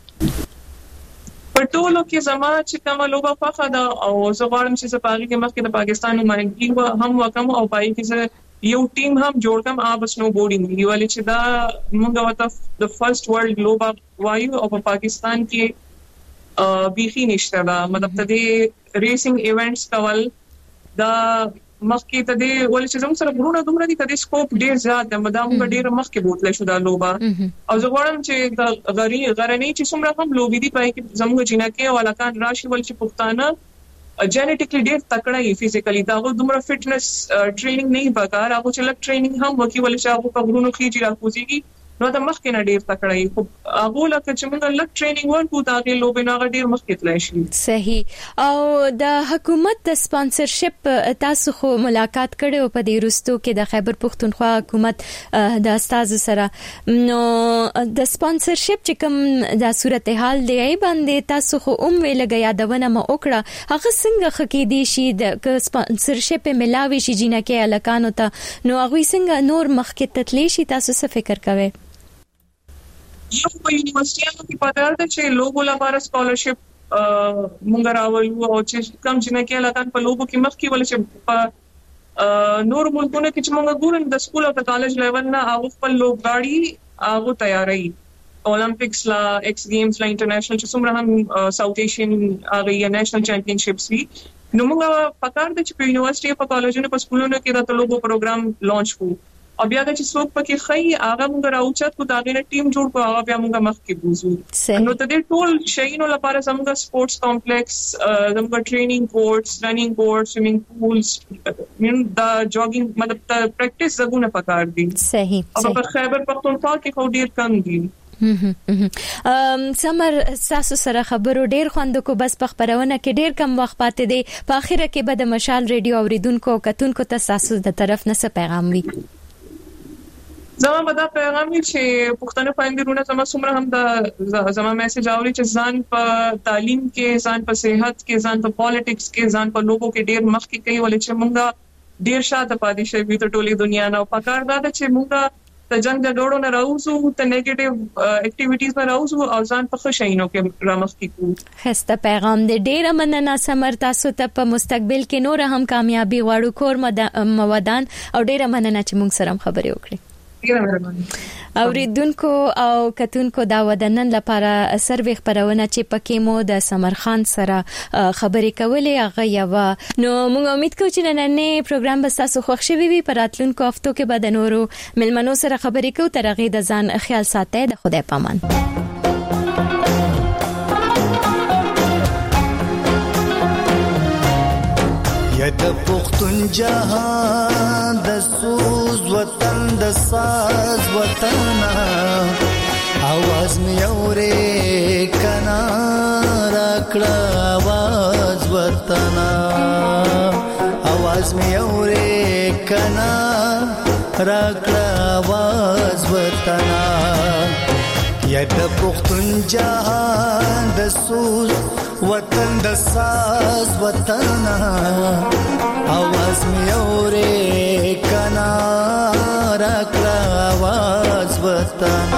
په ټولو کې زما چې کومه لوبه خوښه ده او زه غواړم چې سپاږی کې مخکې د پاکستان نمائندګي هم وکم او پای کې یو ټیم هم جوړ کم آب سنو بورډینګ دی ولې چې دا موږ وته د فرست ورلد لوبا وایو او په پاکستان کې بیخي نشته دا مطلب ته دی ریسینګ ایونټس کول دا مخکې ته دی ولې چې زموږ سره غرونه دومره دي کدي سکوپ ډیر زیات ده مدام ډیر مخکې بوتل شو دا لوبا او زه غواړم چې د غرنی چې څومره هم لوبي دي پای کې زموږ جنکه ولاکان راشي ولې چې پښتانه جینیټیکلی ډیر تکړه یې فزیکلی دا دومره فټنس ټریننګ نه پکار هغه چې لک ټریننګ هم وکي ولې چې هغه په غرونو کې راکوزيږي نو دا مخکې نه ډیر تکړه یې خو هغه لکه چې موږ لک ټریننګ ورکو دا غي لوبې نه ډیر مخکې تلای شي صحیح او د حکومت د سپانسرشپ تاسو خو ملاقات کړو په دې رستو کې د خیبر پختونخوا حکومت د استاد سره نو د سپانسرشپ چې کوم د صورتحال دی باندې تاسو خو ویلګ یادونه ما وکړه هغه څنګه خکې دي شي د سپانسرشپ ملاوي شي جنکه الکانو ته نو هغه څنګه نور مخکې تتلی شي تاسو څه فکر کوئ یو په یونیورسيټیانو کې پاتار ده چې لوګو لپاره سکالرشپ مونږ راوړو او چې کم جنکه لکان په لوګو کې مخ کې ول چې نور ملکونه کې چې موږ ګورو د سکول او د کالج لیول نه هغه خپل لوبغاړي هغه تیاری اولمپکس لا ایکس گیمز لا انټرنیشنل چې څومره هم ساوث ایشین هغه یا نېشنل چمپionشپس وي نو موږ پکار د چې په یونیورسيټي په کالجونو په سکولونو کې د لوبو پروګرام لانچ کو او بیا چې څوک پکې خي هغه موږ راوچت کو دا غینه ټیم جوړ کو هغه بیا موږ مخ کې بوزو نو ته دې ټول شینو لپاره زموږ سپورتس کمپلیکس زموږ ټریننګ کورټس رننګ کورټس سویمینګ پولز دا جوګینګ مطلب ته پریکټیس زګونه پکار دي صحیح او په خیبر پختونخوا کې خو ډیر کم دي سمر تاسو سره خبرو ډیر خوند کو بس په خبرونه کې ډیر کم وخت پاتې دی په اخر کې به د مشال ریډیو اوریدونکو کتونکو ته تاسو د طرف نه څه پیغام وي زما به دا پیغام وي چې پښتنه خويندرونه څومره هم د زما میسج اوري چې ځان په تعلیم کې ځان په صحت کې ځان په پالیټکس کې ځان په لوګو کې ډیر مخ کې کوي ولې چې موږ ډیر شاته پاتې شوی د ټولې دنیا نه پکار دا چې موږ د جنگ د ډوړو نه راوځو ته نیگیټیو اکټیویټیز نه راوځو او ځان په خوشاینو کې رامخ کیږو خسته پیغام دې ډیر مننه سمر تاسو ته په مستقبل کې نور هم کامیابی غواړو کور مودان او ډیر مننه چې موږ سره خبرې وکړې اوریدونکو او کتونکو دا ودنن لپاره سروې خبرونه چې پکې مو د سمر خان سره خبرې کولې هغه یو نو موږ امید کوو چې نننې پروګرام به تاسو خوښ شي وي پر راتلونکو هفتو کې به د نورو ملمنو سره خبرې کوو تر هغه د ځان خیال ساتئ د خدای پامان یا د پختون جهان د سوز وطن د ساز وطن आवाज می اورې کنا راکړه आवाज وطن आवाज می اورې کنا راکړه आवाज وطن یا د پختون جهان د سوز وطن د ساز وطن आवाज می اورې کنا راکړه आवाज وطن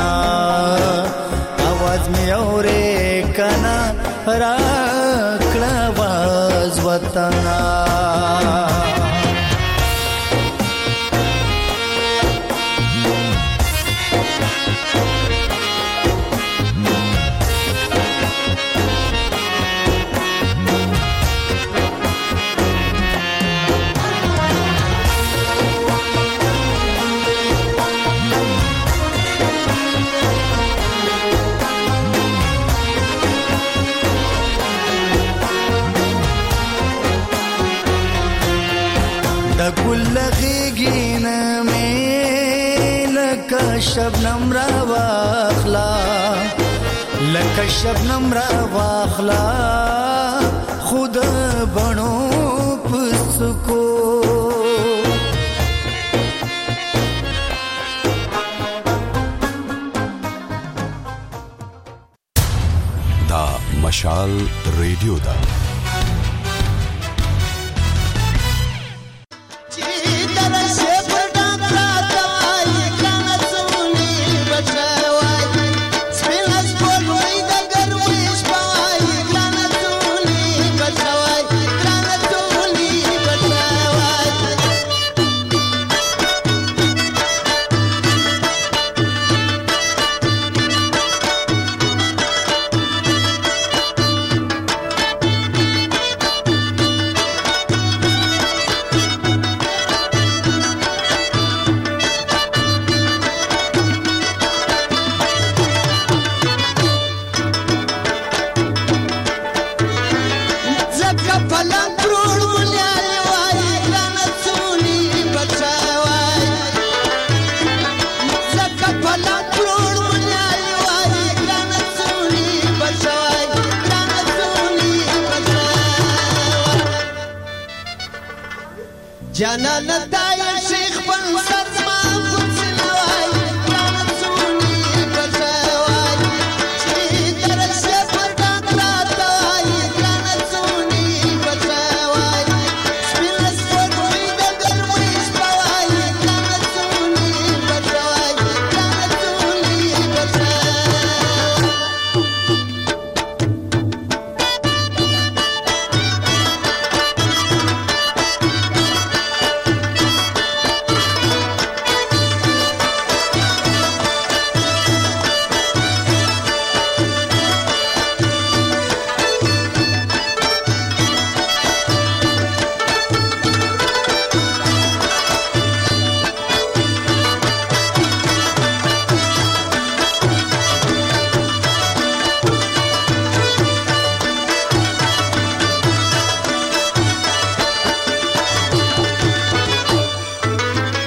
आवाज می اورې کنا راکړه आवाज وطن شبنم را واخلا لکه شبنم را واخلا خود بنو پسکو دا مشال ریډیو دا جانا